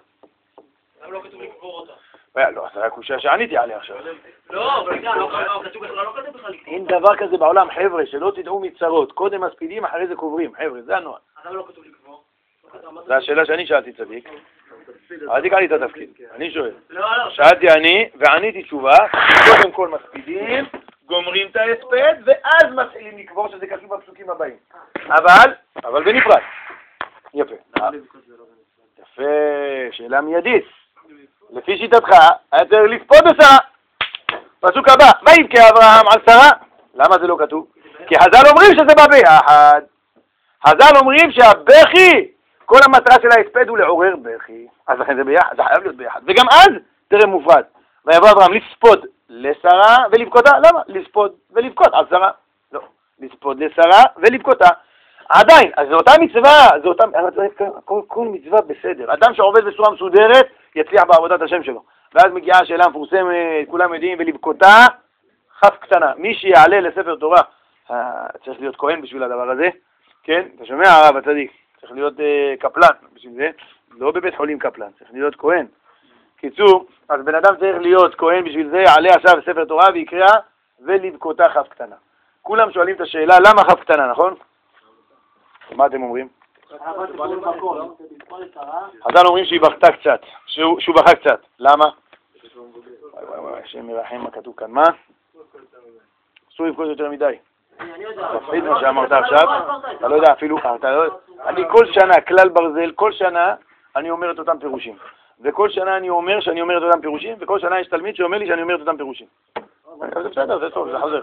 למה לא כתוב לקבור אותה? לא, זה היה קושייה שעניתי עליה עכשיו. לא, אבל לא כתוב בכלל, לא כתוב בכלל לקבור. אין דבר כזה בעולם, חבר'ה, שלא תדעו מצרות. קודם מספידים, אחרי זה קוברים. חבר'ה, זה הנוהל. למה לא כתוב לקבור? זו השאלה שאני שאלתי צדיק. עדיק עלי את התפקיד. אני שואל. לא, לא. שאלתי אני, ועניתי תשובה, קודם כל מספידים, גומרים את ההספד, ואז מתחילים לקבור, שזה כתוב בפסוקים הבאים. אבל, אבל בנפרד. יפה. יפה, שאלה מיידית. לפי שיטתך, היה צריך לספוד בשרה. פסוק הבא, מה יבכה אברהם על שרה? למה זה לא כתוב? כי חז"ל אומרים שזה בא ביחד. חז"ל אומרים שהבכי, כל המטרה של ההספד הוא לעורר בכי. אז לכן זה ביחד, זה חייב להיות ביחד. וגם אז, תראה מופרד. ויבוא אברהם לספוד לשרה ולבכותה. למה? לספוד ולבכות על שרה. לא. לספוד לשרה ולבכותה. עדיין, אז זו אותה מצווה, זו אותה, כל, כל מצווה בסדר. אדם שעובד בצורה מסודרת, יצליח בעבודת השם שלו. ואז מגיעה השאלה המפורסמת, כולם יודעים, ולבכותה, חף קטנה. מי שיעלה לספר תורה, צריך להיות כהן בשביל הדבר הזה, כן? אתה שומע הרב הצדיק? צריך להיות uh, קפלן בשביל זה, לא בבית חולים קפלן, צריך להיות כהן. קיצור, אז בן אדם צריך להיות כהן בשביל זה, יעלה עכשיו לספר תורה ויקרא, ולבכותה חף קטנה. כולם שואלים את השאלה, למה חף קטנה, נכון? מה אתם אומרים? חז"ל אומרים שהיא בכתה קצת, שהוא, שהוא בכה קצת. למה? וואי וואי וואי, השם ירחם מה כתוב כאן. מה? אסור לבכות יותר מדי. תפחיד מה שאמרת עכשיו. אתה לא יודע אפילו, אתה לא יודע. אני כל שנה, כלל ברזל, כל שנה אני אומר את אותם פירושים. וכל שנה אני אומר שאני אומר את אותם פירושים, וכל שנה יש תלמיד שאומר לי שאני אומר את אותם פירושים. זה בסדר, זה טוב, זה חוזר.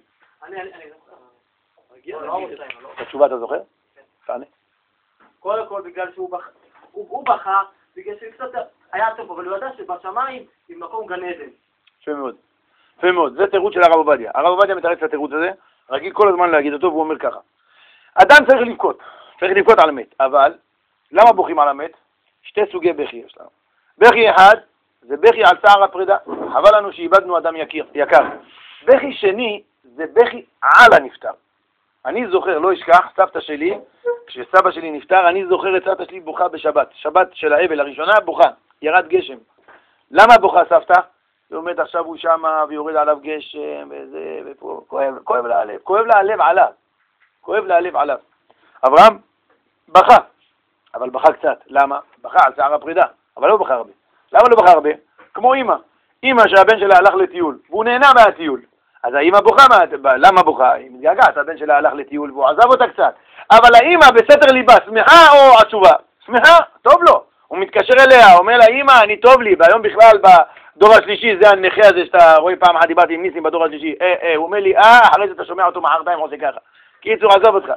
את התשובה אתה זוכר? תענה. קודם כל בגלל שהוא בכה, בגלל שקצת היה טוב, אבל הוא ידע שבשמיים היא מקום גן עדן. יפה מאוד. יפה מאוד. זה תירוץ של הרב עובדיה. הרב עובדיה מתרץ את התירוץ הזה, רגיל כל הזמן להגיד אותו, והוא אומר ככה. אדם צריך לבכות, צריך לבכות על המת, אבל למה בוכים על המת? שתי סוגי בכי יש לנו. בכי אחד, זה בכי על צער הפרידה. חבל לנו שאיבדנו אדם יקיר, יקר. בכי שני, זה בכי על הנפטר. אני זוכר, לא אשכח, סבתא שלי, כשסבא שלי נפטר, אני זוכר את סבתא שלי בוכה בשבת. שבת של האבל הראשונה, בוכה. ירד גשם. למה בוכה סבתא? היא אומרת עכשיו הוא שמה ויורד עליו גשם וזה, ופה, כואב, כואב לה הלב. כואב לה הלב עליו. כואב לה הלב עליו. אברהם, בכה. אבל בכה קצת. למה? בכה על שער הפרידה, אבל לא בכה הרבה. למה לא בכה הרבה? כמו אמא. אמא שהבן שלה הלך לטיול, והוא נהנה מהטיול. אז האמא בוכה, למה בוכה? היא מתגעגעת, הבן שלה הלך לטיול והוא עזב אותה קצת. אבל האמא בסתר ליבה, שמחה או עצובה? שמחה, טוב לו. הוא מתקשר אליה, אומר לה, אמא, אני טוב לי, והיום בכלל בדור השלישי, זה הנכה הזה שאתה רואה פעם אחת דיברתי עם ניסים בדור השלישי, אה, אה, הוא אומר לי, אה, אחרי זה אתה שומע אותו מחרתיים עושה ככה. קיצור, עזוב אותך.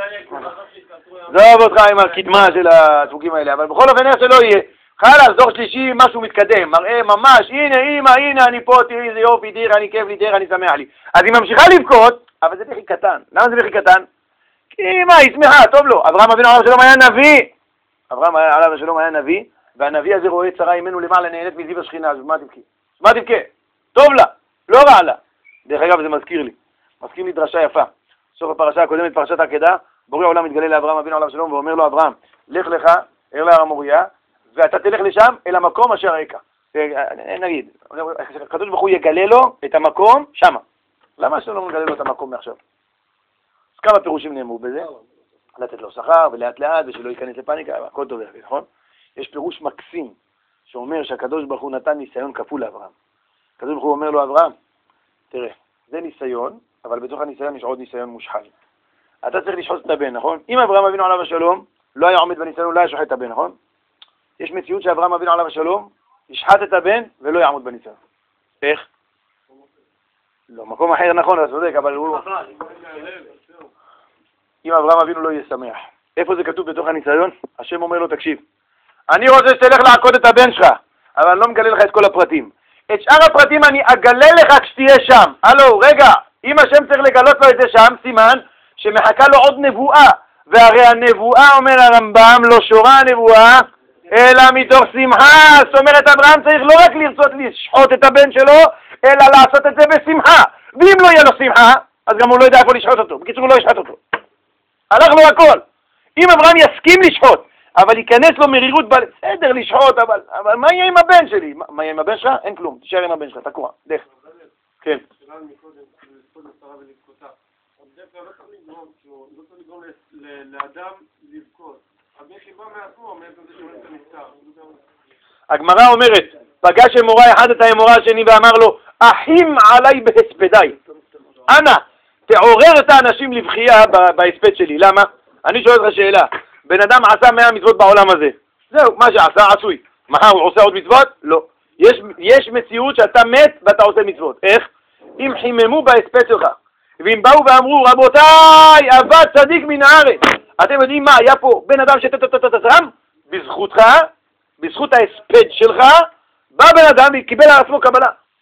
עזוב אותך עם הקדמה של הדפוקים האלה, אבל בכל אופן איך שלא יהיה, חלאס, דור שלישי, משהו מתקדם, מראה ממש, הנה, אמא, הנה, אני פה, תראי, זה יופי, דיר, אני כיף לי, דיר, אני שמח לי. אז היא ממשיכה לבכות, אבל זה בכי קטן. למה זה בכי קטן? כי אמא, היא שמחה, טוב לו. אברהם אבינו עליו השלום היה נביא. אברהם עליו השלום היה נביא, והנביא הזה רואה צרה ממנו למעלה, נהנית מזיו השכינה, אז מה תבכה? מה תבכה? טוב לה, לא רע לה. דרך אגב, זה מזכיר לי. מזכיר לי דרשה יפה. סוף הפרשה הקודמת, פרשת העקדה, בורא העולם מתגלה לאברהם אבינו עליו השלום ואומר לו, אברהם, לך לך, ער להר המוריה, ואתה תלך לשם אל המקום אשר רקע. נגיד, הקדוש ברוך הוא יגלה לו את המקום שמה. למה שלא מגלה לו את המקום מעכשיו? אז כמה פירושים נאמרו בזה? לתת לו שכר ולאט לאט ושלא ייכנס לפניקה, הכל טוב, נכון? יש פירוש מקסים שאומר שהקדוש ברוך הוא נתן ניסיון כפול לאברהם. הקדוש ברוך הוא אומר לו, אברהם, תראה, זה ניסיון, אבל בתוך הניסיון יש עוד ניסיון מושחל. אתה צריך לשחוט את הבן, נכון? אם אברהם אבינו עליו השלום לא היה עומד בניסיון, לא היה שוחט את הבן, נכון? יש מציאות שאברהם אבינו עליו השלום ישחט את הבן ולא יעמוד בניסיון. איך? לא, מקום אחר נכון, אתה צודק, אבל הוא... אם אברהם אבינו לא יהיה שמח. איפה זה כתוב בתוך הניסיון? השם אומר לו, תקשיב, אני רוצה שתלך לעקוד את הבן שלך, אבל אני לא מגלה לך את כל הפרטים. את שאר הפרטים אני אגלה לך כשתהיה שם. הלו, רגע, אם השם צריך לגלות לו את זה שם, סימן שמחכה לו עוד נבואה. והרי הנבואה, אומר הרמב"ם, לא שורה הנבואה, אלא מתוך שמחה. זאת אומרת, אברהם צריך לא רק לרצות לשחוט את הבן שלו, אלא לעשות את זה בשמחה. ואם לא יהיה לו שמחה, אז גם הוא לא יודע איפה לשחוט אותו. בקיצור, הוא לא ישחט אותו. הלך לו הכל. אם אברהם יסכים לשחוט, אבל ייכנס לו מרירות, בסדר לשחוט, אבל, אבל מה יהיה עם הבן שלי? מה, מה יהיה עם הבן שלך? אין כלום, תישאר עם הבן שלך, תקוע, דרך. כן. לא צריך לגרום לאדם לבכות. הבן שבא מעצמו, מעצם זה שומע את הנפטר. הגמרא אומרת, פגש אמורה אחד את האמורה השני ואמר לו, אחים עליי בהספדיי. אנא, תעורר את האנשים לבחייה בהספד שלי. למה? אני שואל לך שאלה. בן אדם עשה מאה מצוות בעולם הזה. זהו, מה שעשה עשוי. מה, הוא עושה עוד מצוות? לא. יש, יש מציאות שאתה מת ואתה עושה מצוות. איך? אם חיממו בהספד שלך. ואם באו ואמרו, רבותיי, עבד צדיק מן הארץ. אתם יודעים מה, היה פה בן אדם שטטטטטטטם, בזכותך, בזכות ההספד שלך, בא בן אדם וקיבל על עצמו קבלה.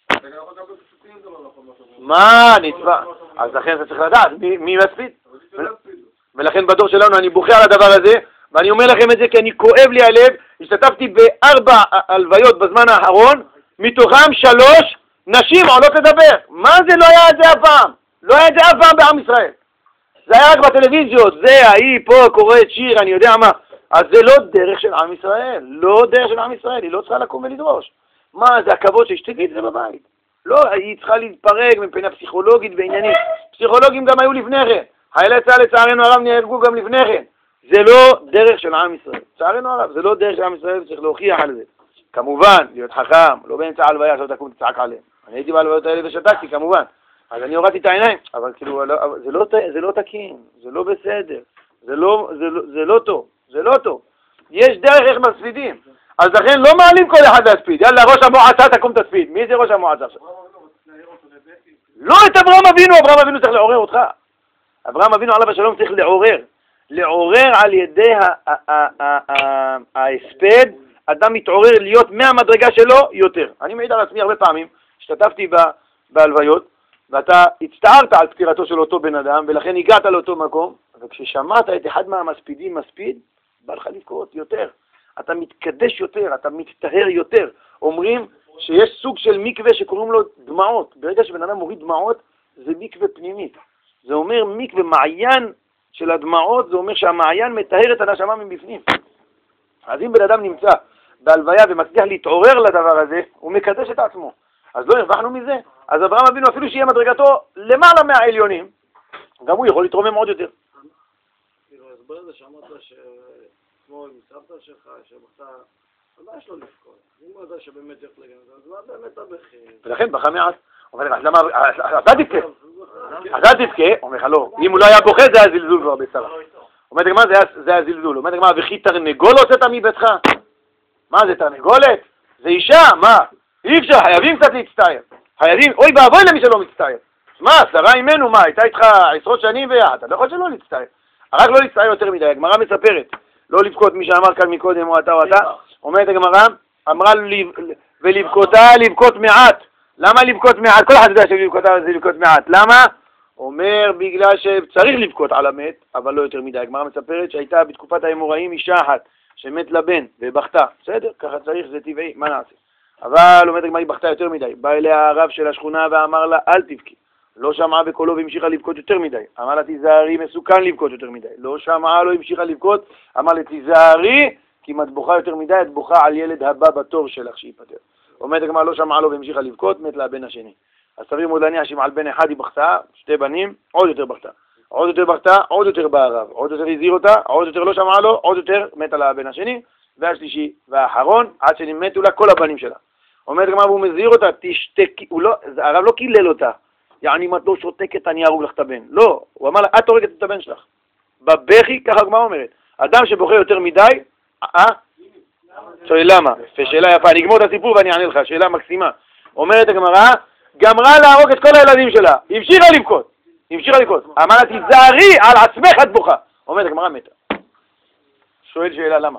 מה, נצבע? אז לכן אתה צריך לדעת, מי מספיד? ולכן בדור שלנו אני בוכה על הדבר הזה, ואני אומר לכם את זה כי אני כואב לי הלב. השתתפתי בארבע הלוויות בזמן האחרון, מתוכם שלוש נשים עולות לדבר. מה זה? לא היה את זה אף פעם. לא היה את זה אף פעם בעם ישראל. זה היה רק בטלוויזיות, זה, ההיא פה קוראת שיר, אני יודע מה. אז זה לא דרך של עם ישראל, לא דרך של עם ישראל, היא לא צריכה לקום ולדרוש. מה, זה הכבוד שתגיד את זה בבית. לא, היא צריכה להתפרק מבחינה פסיכולוגית ועניינית. פסיכולוגים גם היו לפני כן. חיילי צה"ל לצערנו הרב נהרגו גם לפני כן. זה לא דרך של עם ישראל. לצערנו הרב, זה לא דרך של עם ישראל, צריך להוכיח על זה. כמובן, להיות חכם, לא באמצע הלוויה, עכשיו תקום תצעק עליהם. אני הייתי בהלוויות האלה ושתקתי, כמובן. אז אני הורדתי את העיניים, אבל כאילו, זה לא, זה לא תקין, זה לא בסדר, זה לא, זה לא, זה לא טוב, זה לא טוב. יש דרך איך מספידים. אז לכן לא מעלים כל אחד להספיד. יאללה, ראש המועצה תקום תספיד. מי זה ראש המועצה עכשיו? לא את אברהם אבינו, אברהם אבינו צריך לעורר אותך. אברהם אבינו עליו השלום צריך לעורר. לעורר על ידי ההספד, אדם מתעורר להיות מהמדרגה שלו יותר. אני מעיד על עצמי הרבה פעמים, השתתפתי בהלוויות, ואתה הצטערת על פטירתו של אותו בן אדם, ולכן הגעת לאותו מקום, וכששמעת את אחד מהמספידים מספיד, בא לך לבכות יותר. אתה מתקדש יותר, אתה מתטהר יותר. אומרים שיש סוג של מקווה שקוראים לו דמעות. ברגע שבן אדם מוריד דמעות, זה מקווה פנימית. זה אומר מקווה, מעיין של הדמעות, זה אומר שהמעיין מטהר את הנשמה מבפנים. אז אם בן אדם נמצא בהלוויה ומצליח להתעורר לדבר הזה, הוא מקדש את עצמו. אז לא הרווחנו מזה. אז אברהם אבינו אפילו שיהיה מדרגתו למעלה מהעליונים, גם הוא יכול לתרומם עוד יותר. ההסבר הזה שאמרת עצמו עם סבתא שלך, שבחתה, מה יש לו לבכות? אם הוא יודע שבאמת יחלק את זה, אז מה באמת הבכי? ולכן בכה מעט. אומר לך, אז למה, אז אל תבכה. אז אל תבכה, אומר לך, לא. אם הוא לא היה בוכה, זה היה זלזול כבר בצרה. אומרת הגמרא, זה היה זלזול. אומרת הגמרא, וכי תרנגול הוצאת מביתך? מה זה תרנגולת? זה אישה, מה? אי אפשר, חייבים קצת להצטער. חייבים, אוי ואבוי למי שלא מצטער. מה, שרה אימנו, מה, הייתה איתך עשרות שנים ויחד, אתה לא יכול שלא להצטער. רק לא להצטער יותר מדי, הגמרא מספרת, לא לבכות מי שאמר כאן מקודם או אתה או אתה. אומרת הגמרא, אמרה ולבכותה לבכות מעט. למה לבכות מעט? כל אחד יודע שלבכותה זה לבכות מעט. למה? אומר בגלל שצריך לבכות על המת, אבל לא יותר מדי. הגמרא מספרת שהייתה בתקופת האמוראים אישה אחת שמת לבן ובכתה. בסדר? ככה צריך, זה טבעי, מה נעשה? אבל אומרת הגמרא, היא בכתה יותר מדי. בא אליה הרב של השכונה ואמר לה, אל תבכי. לא שמעה בקולו והמשיכה לבכות יותר מדי. אמר לה, תיזהרי, מסוכן לבכות יותר מדי. לא שמעה, לא המשיכה לבכות. אמר לה, תיזהרי, כי אם את בוכה יותר מדי, את בוכה על ילד הבא בתור שלך שיפטר. אומרת הגמרא, לא שמעה לו והמשיכה לבכות, מת לה הבן השני. אז סביר מאוד להניח שאם על בן אחד היא בכתה, שתי בנים, עוד יותר בכתה. עוד יותר בכתה, עוד יותר בא הרב. עוד יותר הזהיר אותה, עוד יותר לא שמעה לו, עוד יותר מת על הבן השני. והשלישי והאחרון, עד שנמתו לה כל הבנים שלה. אומרת הגמרא, והוא מזהיר אותה, תשתקי, לא, הרב לא קילל אותה. יעני, אם את לא שותקת, אני ארוג לך את הבן. לא, הוא אמר לה, את הורגת את הבן שלך. בבכי, ככה הגמרא אומרת. אדם שבוכה יותר מדי, אה? שואל למה? שאלה יפה, אני אגמור את הסיפור ואני אענה לך, שאלה מקסימה. אומרת הגמרא, גמרה להרוג את כל הילדים שלה, המשיכה לבכות, המשיכה לבכות. אמרה לה, תיזהרי, על עצמך את בוכה. אומרת הגמרא, מתה. שואל שאלה למה?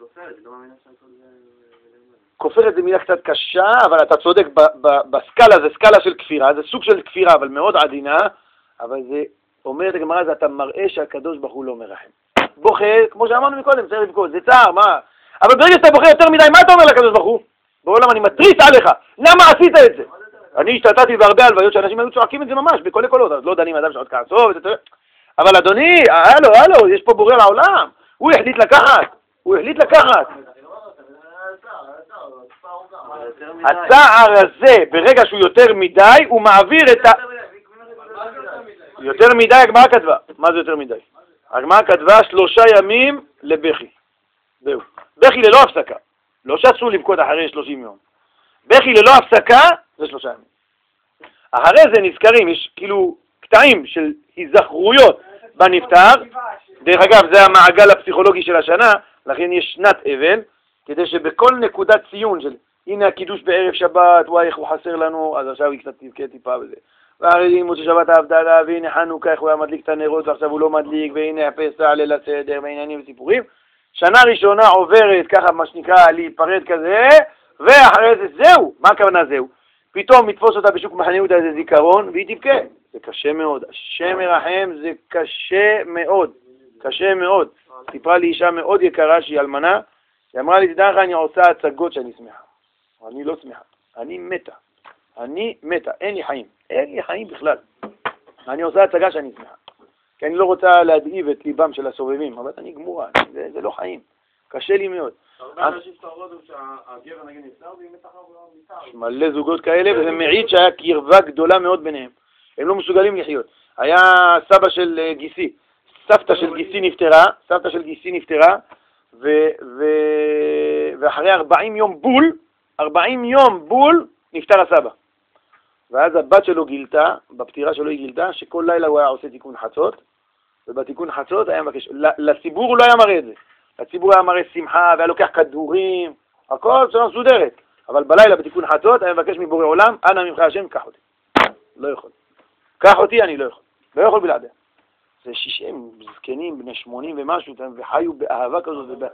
כופרת זה מילה קצת קשה, אבל אתה צודק, בסקאלה זה סקאלה של כפירה, זה סוג של כפירה, אבל מאוד עדינה, אבל זה, אומרת הגמרא, זה אתה מראה שהקדוש ברוך הוא לא מרחם. בוכה, כמו שאמרנו מקודם, צריך לבכות, זה צער, מה? אבל ברגע שאתה בוכה יותר מדי, מה אתה אומר לקדוש ברוך הוא? בעולם אני מטריס עליך, למה עשית את זה? אני השתתפתי בהרבה הלוויות שאנשים היו צועקים את זה ממש, בכל קולות, אז לא דנים אדם שעוד כעסו, אבל אדוני, הלו, הלו, יש פה בורא לעולם, הוא החליט לקחת, הוא החליט לקחת. הצער הזה, ברגע שהוא יותר מדי, הוא מעביר את ה... יותר מדי, הגמרא כתבה. מה זה יותר מדי? הגמרא כתבה שלושה ימים לבכי. זהו. בכי ללא הפסקה. לא שאסור לבכות אחרי שלושים יום. בכי ללא הפסקה זה שלושה ימים. אחרי זה נזכרים, יש כאילו קטעים של היזכרויות בנפטר. דרך אגב, זה המעגל הפסיכולוגי של השנה, לכן יש שנת אבל, כדי שבכל נקודת ציון של הנה הקידוש בערב שבת, וואי איך הוא חסר לנו, אז עכשיו היא קצת תבכה טיפה וזה. ואחרי מוצא שבת ההבדלה, והנה חנוכה, איך הוא היה מדליק את הנרות, ועכשיו הוא לא מדליק, והנה הפסח, ליל הסדר, ועניינים וסיפורים. שנה ראשונה עוברת, ככה מה שנקרא, להיפרד כזה, ואחרי זה זהו. מה הכוונה זהו? פתאום מתפוס אותה בשוק מחנאות איזה זיכרון, והיא תבכה. זה קשה מאוד. השם מרחם זה קשה מאוד. קשה מאוד. סיפרה לי אישה מאוד יקרה שהיא אלמנה, היא אמרה לי, תדע לך, אני עושה הצגות שאני שמחה. אני לא שמחה. אני מתה. אני מתה. אין לי חיים. אין לי חיים בכלל. אני עושה הצגה שאני שמחה. כי אני לא רוצה להדאיב את ליבם של הסובבים, אבל אני גמורה. זה, זה לא חיים. קשה לי מאוד. הרבה אנשים שאתה רואה שהגבר נגיד נפטר, והיא מתחר ולא מתחר. מלא זוגות כאלה, וזה מעיד שהיה קרבה גדולה מאוד ביניהם. הם לא מסוגלים לחיות. היה סבא של גיסי. סבתא של גיסי נפטרה. סבתא של גיסי נפטרה. ו... ו... ואחרי ארבעים יום בול, ארבעים יום בול, נפטר הסבא. ואז הבת שלו גילתה, בפטירה שלו היא גילתה, שכל לילה הוא היה עושה תיקון חצות, ובתיקון חצות היה מבקש, לציבור הוא לא היה מראה את זה. לציבור היה מראה שמחה, והיה לוקח כדורים, הכל צורה מסודרת. אבל בלילה בתיקון חצות היה מבקש מבורא עולם, אנא ממך השם, קח אותי. לא יכול. קח אותי, אני לא יכול. לא יכול בלעדיה. זה שישים זקנים, בני שמונים ומשהו, וחיו באהבה כזאת. ובא...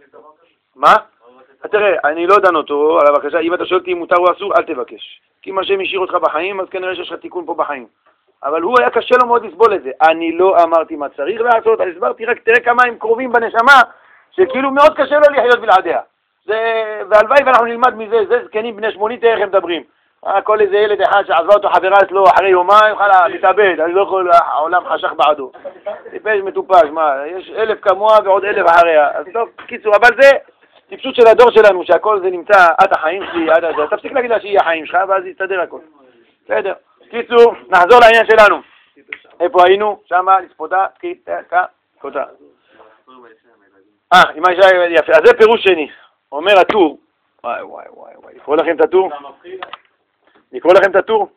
מה? תראה, אני לא דן אותו על הבקשה, אם אתה שואל אותי אם מותר או אסור, אל תבקש. כי אם השם השאיר אותך בחיים, אז כנראה שיש לך תיקון פה בחיים. אבל הוא היה קשה לו מאוד לסבול את זה. אני לא אמרתי מה צריך לעשות, אני הסברתי רק תראה כמה הם קרובים בנשמה, שכאילו מאוד קשה לו לחיות בלעדיה. זה... והלוואי ואנחנו נלמד מזה, זה זקנים בני שמונים, תראה איך הם מדברים. כל איזה ילד אחד שעזבה אותו חברה אצלו אחרי יומיים, חלה, מתאבד, אני לא יכול, העולם חשך בעדו. טיפש מטופש, מה, יש אלף כמוה ועוד אלף אחריה. אז טוב, קיצור, אבל זה טיפשות של הדור שלנו, שהכל זה נמצא עד החיים שלי, עד הזה. תפסיק להגיד לה שהיא החיים שלך, ואז יסתדר הכל. בסדר. קיצור, נחזור לעניין שלנו. איפה היינו? שמה, לספודה, תקית, תקה, קוטה. אה, עם האישה יפה. אז זה פירוש שני. אומר הטור, וואי וואי וואי וואי, לקרוא לכם את הטור? לקרוא לכם את הטור?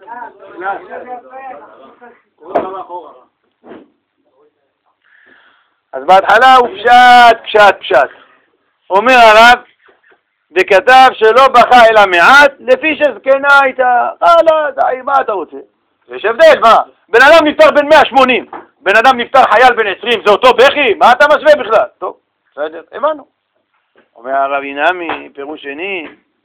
אז בהתחלה הוא פשט, פשט, פשט. אומר הרב, וכתב שלא בכה אלא מעט, לפי שזקנה הייתה, חלה, די, מה אתה רוצה? יש הבדל, מה? בן אדם נפטר בן מאה ושמונים, בן אדם נפטר חייל בן עשרים, זה אותו בכי? מה אתה משווה בכלל? טוב, בסדר, הבנו. אומר הרב ינמי, פירוש שני,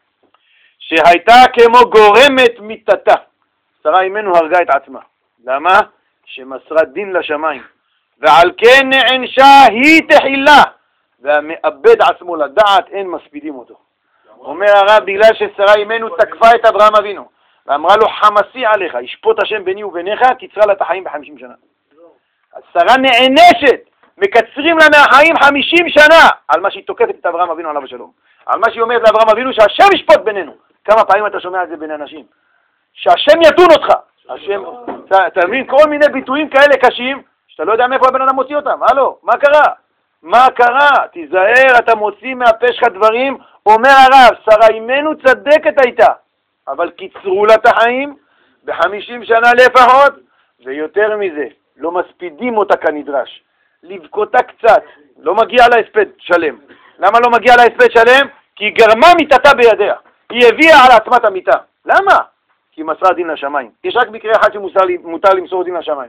שהייתה כמו גורמת מיתתה. שרה אימנו הרגה את עצמה. למה? שמסרה דין לשמיים. ועל כן נענשה היא תחילה. והמאבד עצמו לדעת אין מספידים אותו. אומר הרב, בגלל ששרה אימנו תקפה את אברהם אבינו, ואמרה לו חמסי עליך, ישפוט השם ביני וביניך, קיצרה לה את החיים בחמישים שנה. אז שרה נענשת, מקצרים לה מהחיים חמישים שנה, על מה שהיא תוקפת את אברהם אבינו עליו השלום. על מה שהיא אומרת לאברהם אבינו שהשם ישפוט בינינו. כמה פעמים אתה שומע את זה בין אנשים? שהשם ידון אותך. השם, אתה מבין, כל מיני ביטויים כאלה קשים, שאתה לא יודע מאיפה הבן אדם מוציא אותם. הלו, מה קרה? מה קרה? תיזהר, אתה מוציא מהפה שלך דברים. אומר הרב, שרה אימנו צדקת הייתה, אבל קיצרו לה את החיים בחמישים שנה לפחות, ויותר מזה, לא מספידים אותה כנדרש. לבכותה קצת, לא מגיע לה הספד שלם. למה לא מגיע לה הספד שלם? כי היא גרמה מיתתה בידיה. היא הביאה על עצמה את המיתה. למה? כי היא מסרה דין לשמיים. יש רק מקרה אחד שמותר למסור דין לשמיים.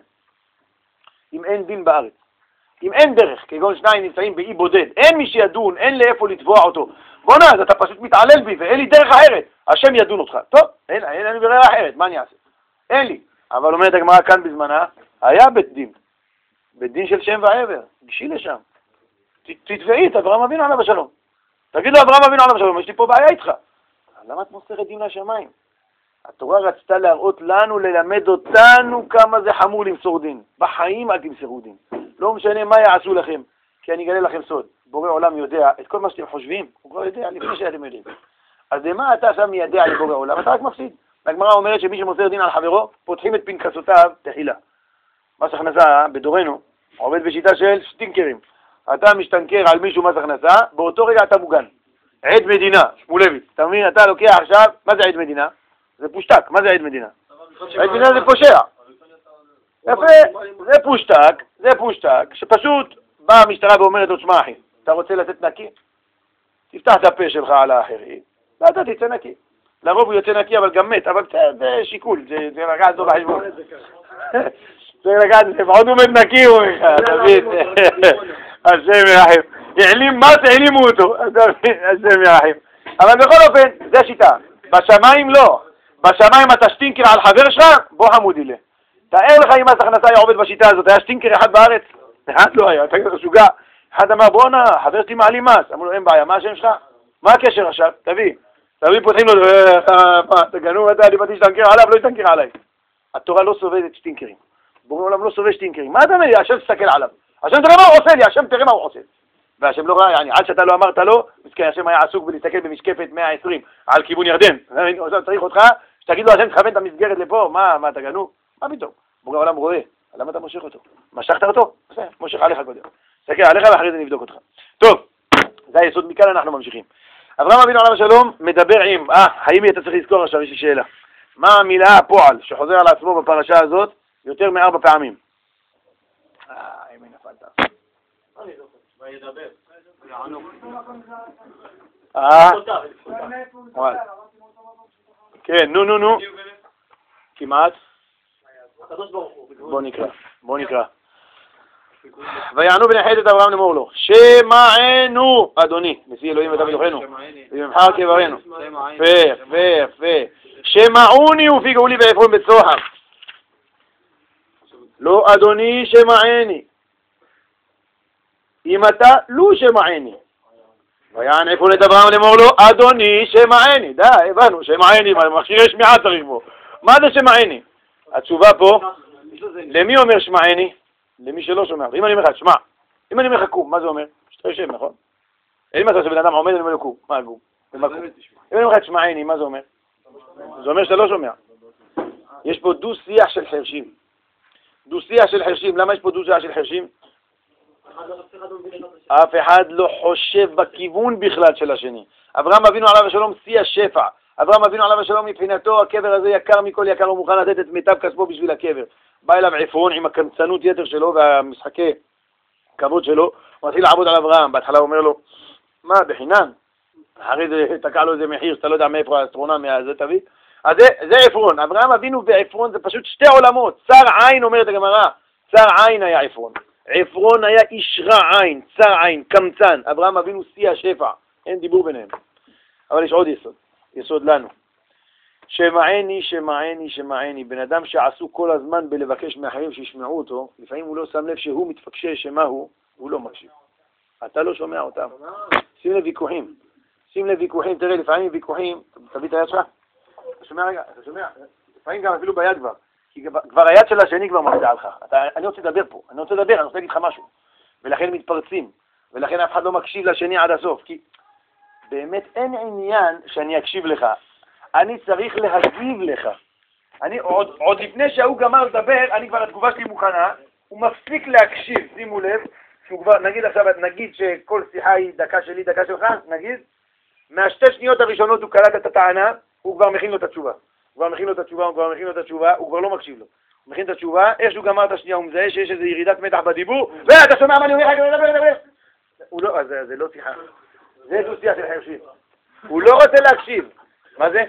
אם אין דין בארץ. אם אין דרך, כגון שניים נמצאים באי בודד, אין מי שידון, אין לאיפה לתבוע אותו. בוא נה, אז אתה פשוט מתעלל בי ואין לי דרך אחרת. השם ידון אותך. טוב, אין, אין, אין לי ברירה אחרת, מה אני אעשה? אין לי. אבל אומרת הגמרא כאן בזמנה, היה בית דין. בית דין של שם ועבר. גשי לשם. תתבעי את אברהם אבינו עליו השלום. תגיד לו אברהם אבינו עליו השלום, יש לי פה בעיה איתך. למה את מוסרת דין לשמיים? התורה רצתה להראות לנו, ללמד אותנו כמה זה חמור למסור דין. בחיים אל תמסרו דין. לא משנה מה יעשו לכם, כי אני אגלה לכם סוד. בורא עולם יודע את כל מה שאתם חושבים, הוא כבר יודע לפני שאתם יודעים. אז למה אתה שם מיידע לבורא עולם? אתה רק מפסיד. הגמרא אומרת שמי שמוסר דין על חברו, פותחים את פנקסותיו תחילה. מס הכנסה בדורנו עובד בשיטה של שטינקרים. אתה משתנקר על מישהו מס הכנסה, באותו רגע אתה מוגן. עד מדינה, שמולביץ. אתה מבין, אתה לוקח עכשיו, מה זה עד מדינה? זה פושטק, מה זה עד מדינה? עד מדינה זה פושע. יפה, זה פושטק, זה פושטק, שפשוט באה המשטרה ואומרת לו, שמע אחי, אתה רוצה לתת נקי? תפתח את הפה שלך על האחרים, ואתה תצא נקי. לרוב הוא יוצא נקי, אבל גם מת, אבל זה שיקול, זה לגעת זו בחשבון. זה לגעת, לפחות הוא מת נקי, הוא אחד, תבין, השם ירחם. העלים, מה זה העלימו אותו? השם ירחם. אבל בכל אופן, זה שיטה. בשמיים לא. בשמיים אתה שטינקר על חבר שלך, בוא חמודי לה. תאר לך אם מס הכנסה היה עובד בשיטה הזאת, היה שטינקר אחד בארץ? אחד לא היה, אתה כזה שוגע. אחד אמר, בוא נע, חבר שלי מעלים מס. אמרו לו, אין בעיה, מה השם שלך? מה הקשר עכשיו? תביא. תביא פותחים לו, אתה גנוב, אתה, אני באתי שטנקר עליו, לא ישטנקר עליי. התורה לא סובבת שטינקרים. בורא עולם לא סובב שטינקרים. מה אתה אומר לי? השם תסתכל עליו. השם תראה מה הוא עושה לי, השם תראה מה הוא עושה. והשם לא ראה, יעני, עד שאתה לא אמרת לו, מסכן, השם היה עסוק בלהסתכל במשקפת מאה ועשרים על כיוון ירדן. עכשיו צריך אותך, שתגיד לו, השם תכוון את המסגרת לפה, מה, מה אתה גנוב? מה פתאום? בורא העולם רואה, למה אתה מושך אותו? משכת אותו? בסדר, מושך עליך קודם. תסתכל עליך ואחרי זה נבדוק אותך. טוב, זה היסוד, מכאן אנחנו ממשיכים. אברהם אבינו עליו השלום מדבר עם, אה, האם אתה צריך לזכור עכשיו, יש לי שאלה. מה המילה הפועל שחוזר על עצמו בפרשה הזאת יותר מארבע פעמים? אה, אם נפלת. אה? כן, נו, נו, נו. כמעט. בוא נקרא, בוא נקרא. ויענו בנחת את אברהם לאמור לו, שמענו, אדוני, נשיא אלוהים ודוד אלוהינו, ובמחר קברנו. פה, פה, פה. שמעוני ופיגעו לי בעפרון בית סוהר. לא אדוני שמעני. אם אתה לא שמעני. ויען עפרון את אברהם לאמור לו, אדוני שמעני. די, הבנו, שמעני, מכשירי שמיעה צריך בו. מה זה שמעני? התשובה פה, למי אומר שמעני? למי שלא שומע. אם אני אומר לך, שמע, אם אני אומר לך קום, מה זה אומר? שאתה יושב, נכון? אין מצב שבן אדם עומד, אני אומר לו קום. מה קום? אם אני אומר לך שמעני, מה זה אומר? זה אומר שאתה לא שומע. יש פה דו שיח של חרשים. דו שיח של חרשים. למה יש פה דו שיח של חרשים? אף אחד לא חושב בכיוון בכלל של השני. אברהם אבינו עליו השלום שיא השפע. אברהם אבינו עליו השלום מבחינתו, הקבר הזה יקר מכל יקר, הוא מוכן לתת את מיטב כספו בשביל הקבר. בא אליו עפרון עם הקמצנות יתר שלו והמשחקי כבוד שלו, הוא מתחיל לעבוד על אברהם. בהתחלה הוא אומר לו, מה, בחינם? אחרי זה תקע לו איזה מחיר שאתה לא יודע מאיפה האסטרונם מהזה תביא. אז זה, זה עפרון. אברהם אבינו ועפרון זה פשוט שתי עולמות. צר עין, אומרת הגמרא, צר עין היה עפרון. עפרון היה איש רע עין, צר עין, קמצן. אברהם אבינו שיא השפע. אין דיבור ביניהם. אבל יש עוד יסוד, יסוד לנו. שמעני, שמעני, שמעני. בן אדם שעשו כל הזמן בלבקש מאחרים שישמעו אותו, לפעמים הוא לא שם לב שהוא מתפקשש שמה הוא, הוא לא מקשיב. אתה לא שומע אותם. שים לב ויכוחים. שים לב ויכוחים, תראה, לפעמים ויכוחים, תביא את היד שלך. אתה שומע רגע, אתה שומע? לפעמים גם אפילו ביד כבר. כי כבר היד של השני כבר מפריעה לך. אתה, אני רוצה לדבר פה, אני רוצה לדבר, אני רוצה להגיד לך משהו. ולכן מתפרצים. ולכן אף אחד לא מקשיב לשני עד הסוף. כי באמת אין עניין שאני אקשיב לך. אני צריך להגיב לך. אני עוד, עוד לפני שהוא גמר לדבר, אני כבר התגובה שלי מוכנה, הוא מפסיק להקשיב, שימו לב, שהוא כבר, נגיד עכשיו, נגיד שכל שיחה היא דקה שלי, דקה שלך, נגיד, מהשתי שניות הראשונות הוא קלט את הטענה, הוא כבר מכין לו את התשובה. הוא כבר מכין לו את התשובה, הוא כבר מכין לו את התשובה, הוא כבר לא מקשיב לו. הוא מכין את התשובה, איך שהוא גמר את השנייה, הוא מזהה שיש איזו ירידת מתח בדיבור, ואתה שומע מה אני אומר, אני מדבר, מדבר. הוא לא, אז זה לא שיחה. זה דו שיח של חרשים. הוא לא רוצה להקשיב. מה זה?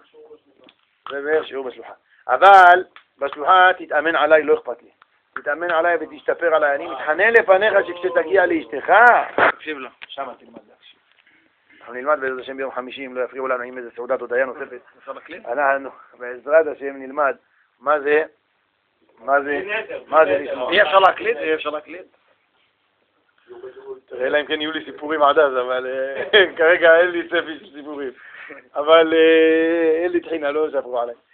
זה בערך שיעור בשלוחה. אבל בשלוחה תתאמן עליי, לא אכפת לי. תתאמן עליי ותשתפר עליי. אני מתחנן לפניך שכשתגיע לאשתך, תקשיב לו. שמה תלמד להקשיב. אנחנו נלמד בעזרת השם ביום חמישי, אם לא יפריעו לנו עם איזה סעודת הודיה נוספת. אנחנו בעזרת השם נלמד מה זה, מה זה, מה זה לשמור. אי אפשר להקליט? אי אפשר להקליט? אלא אם כן יהיו לי סיפורים עד אז, אבל כרגע אין לי צפי של סיפורים. אבל אין לי תחינה, לא יספרו עליי.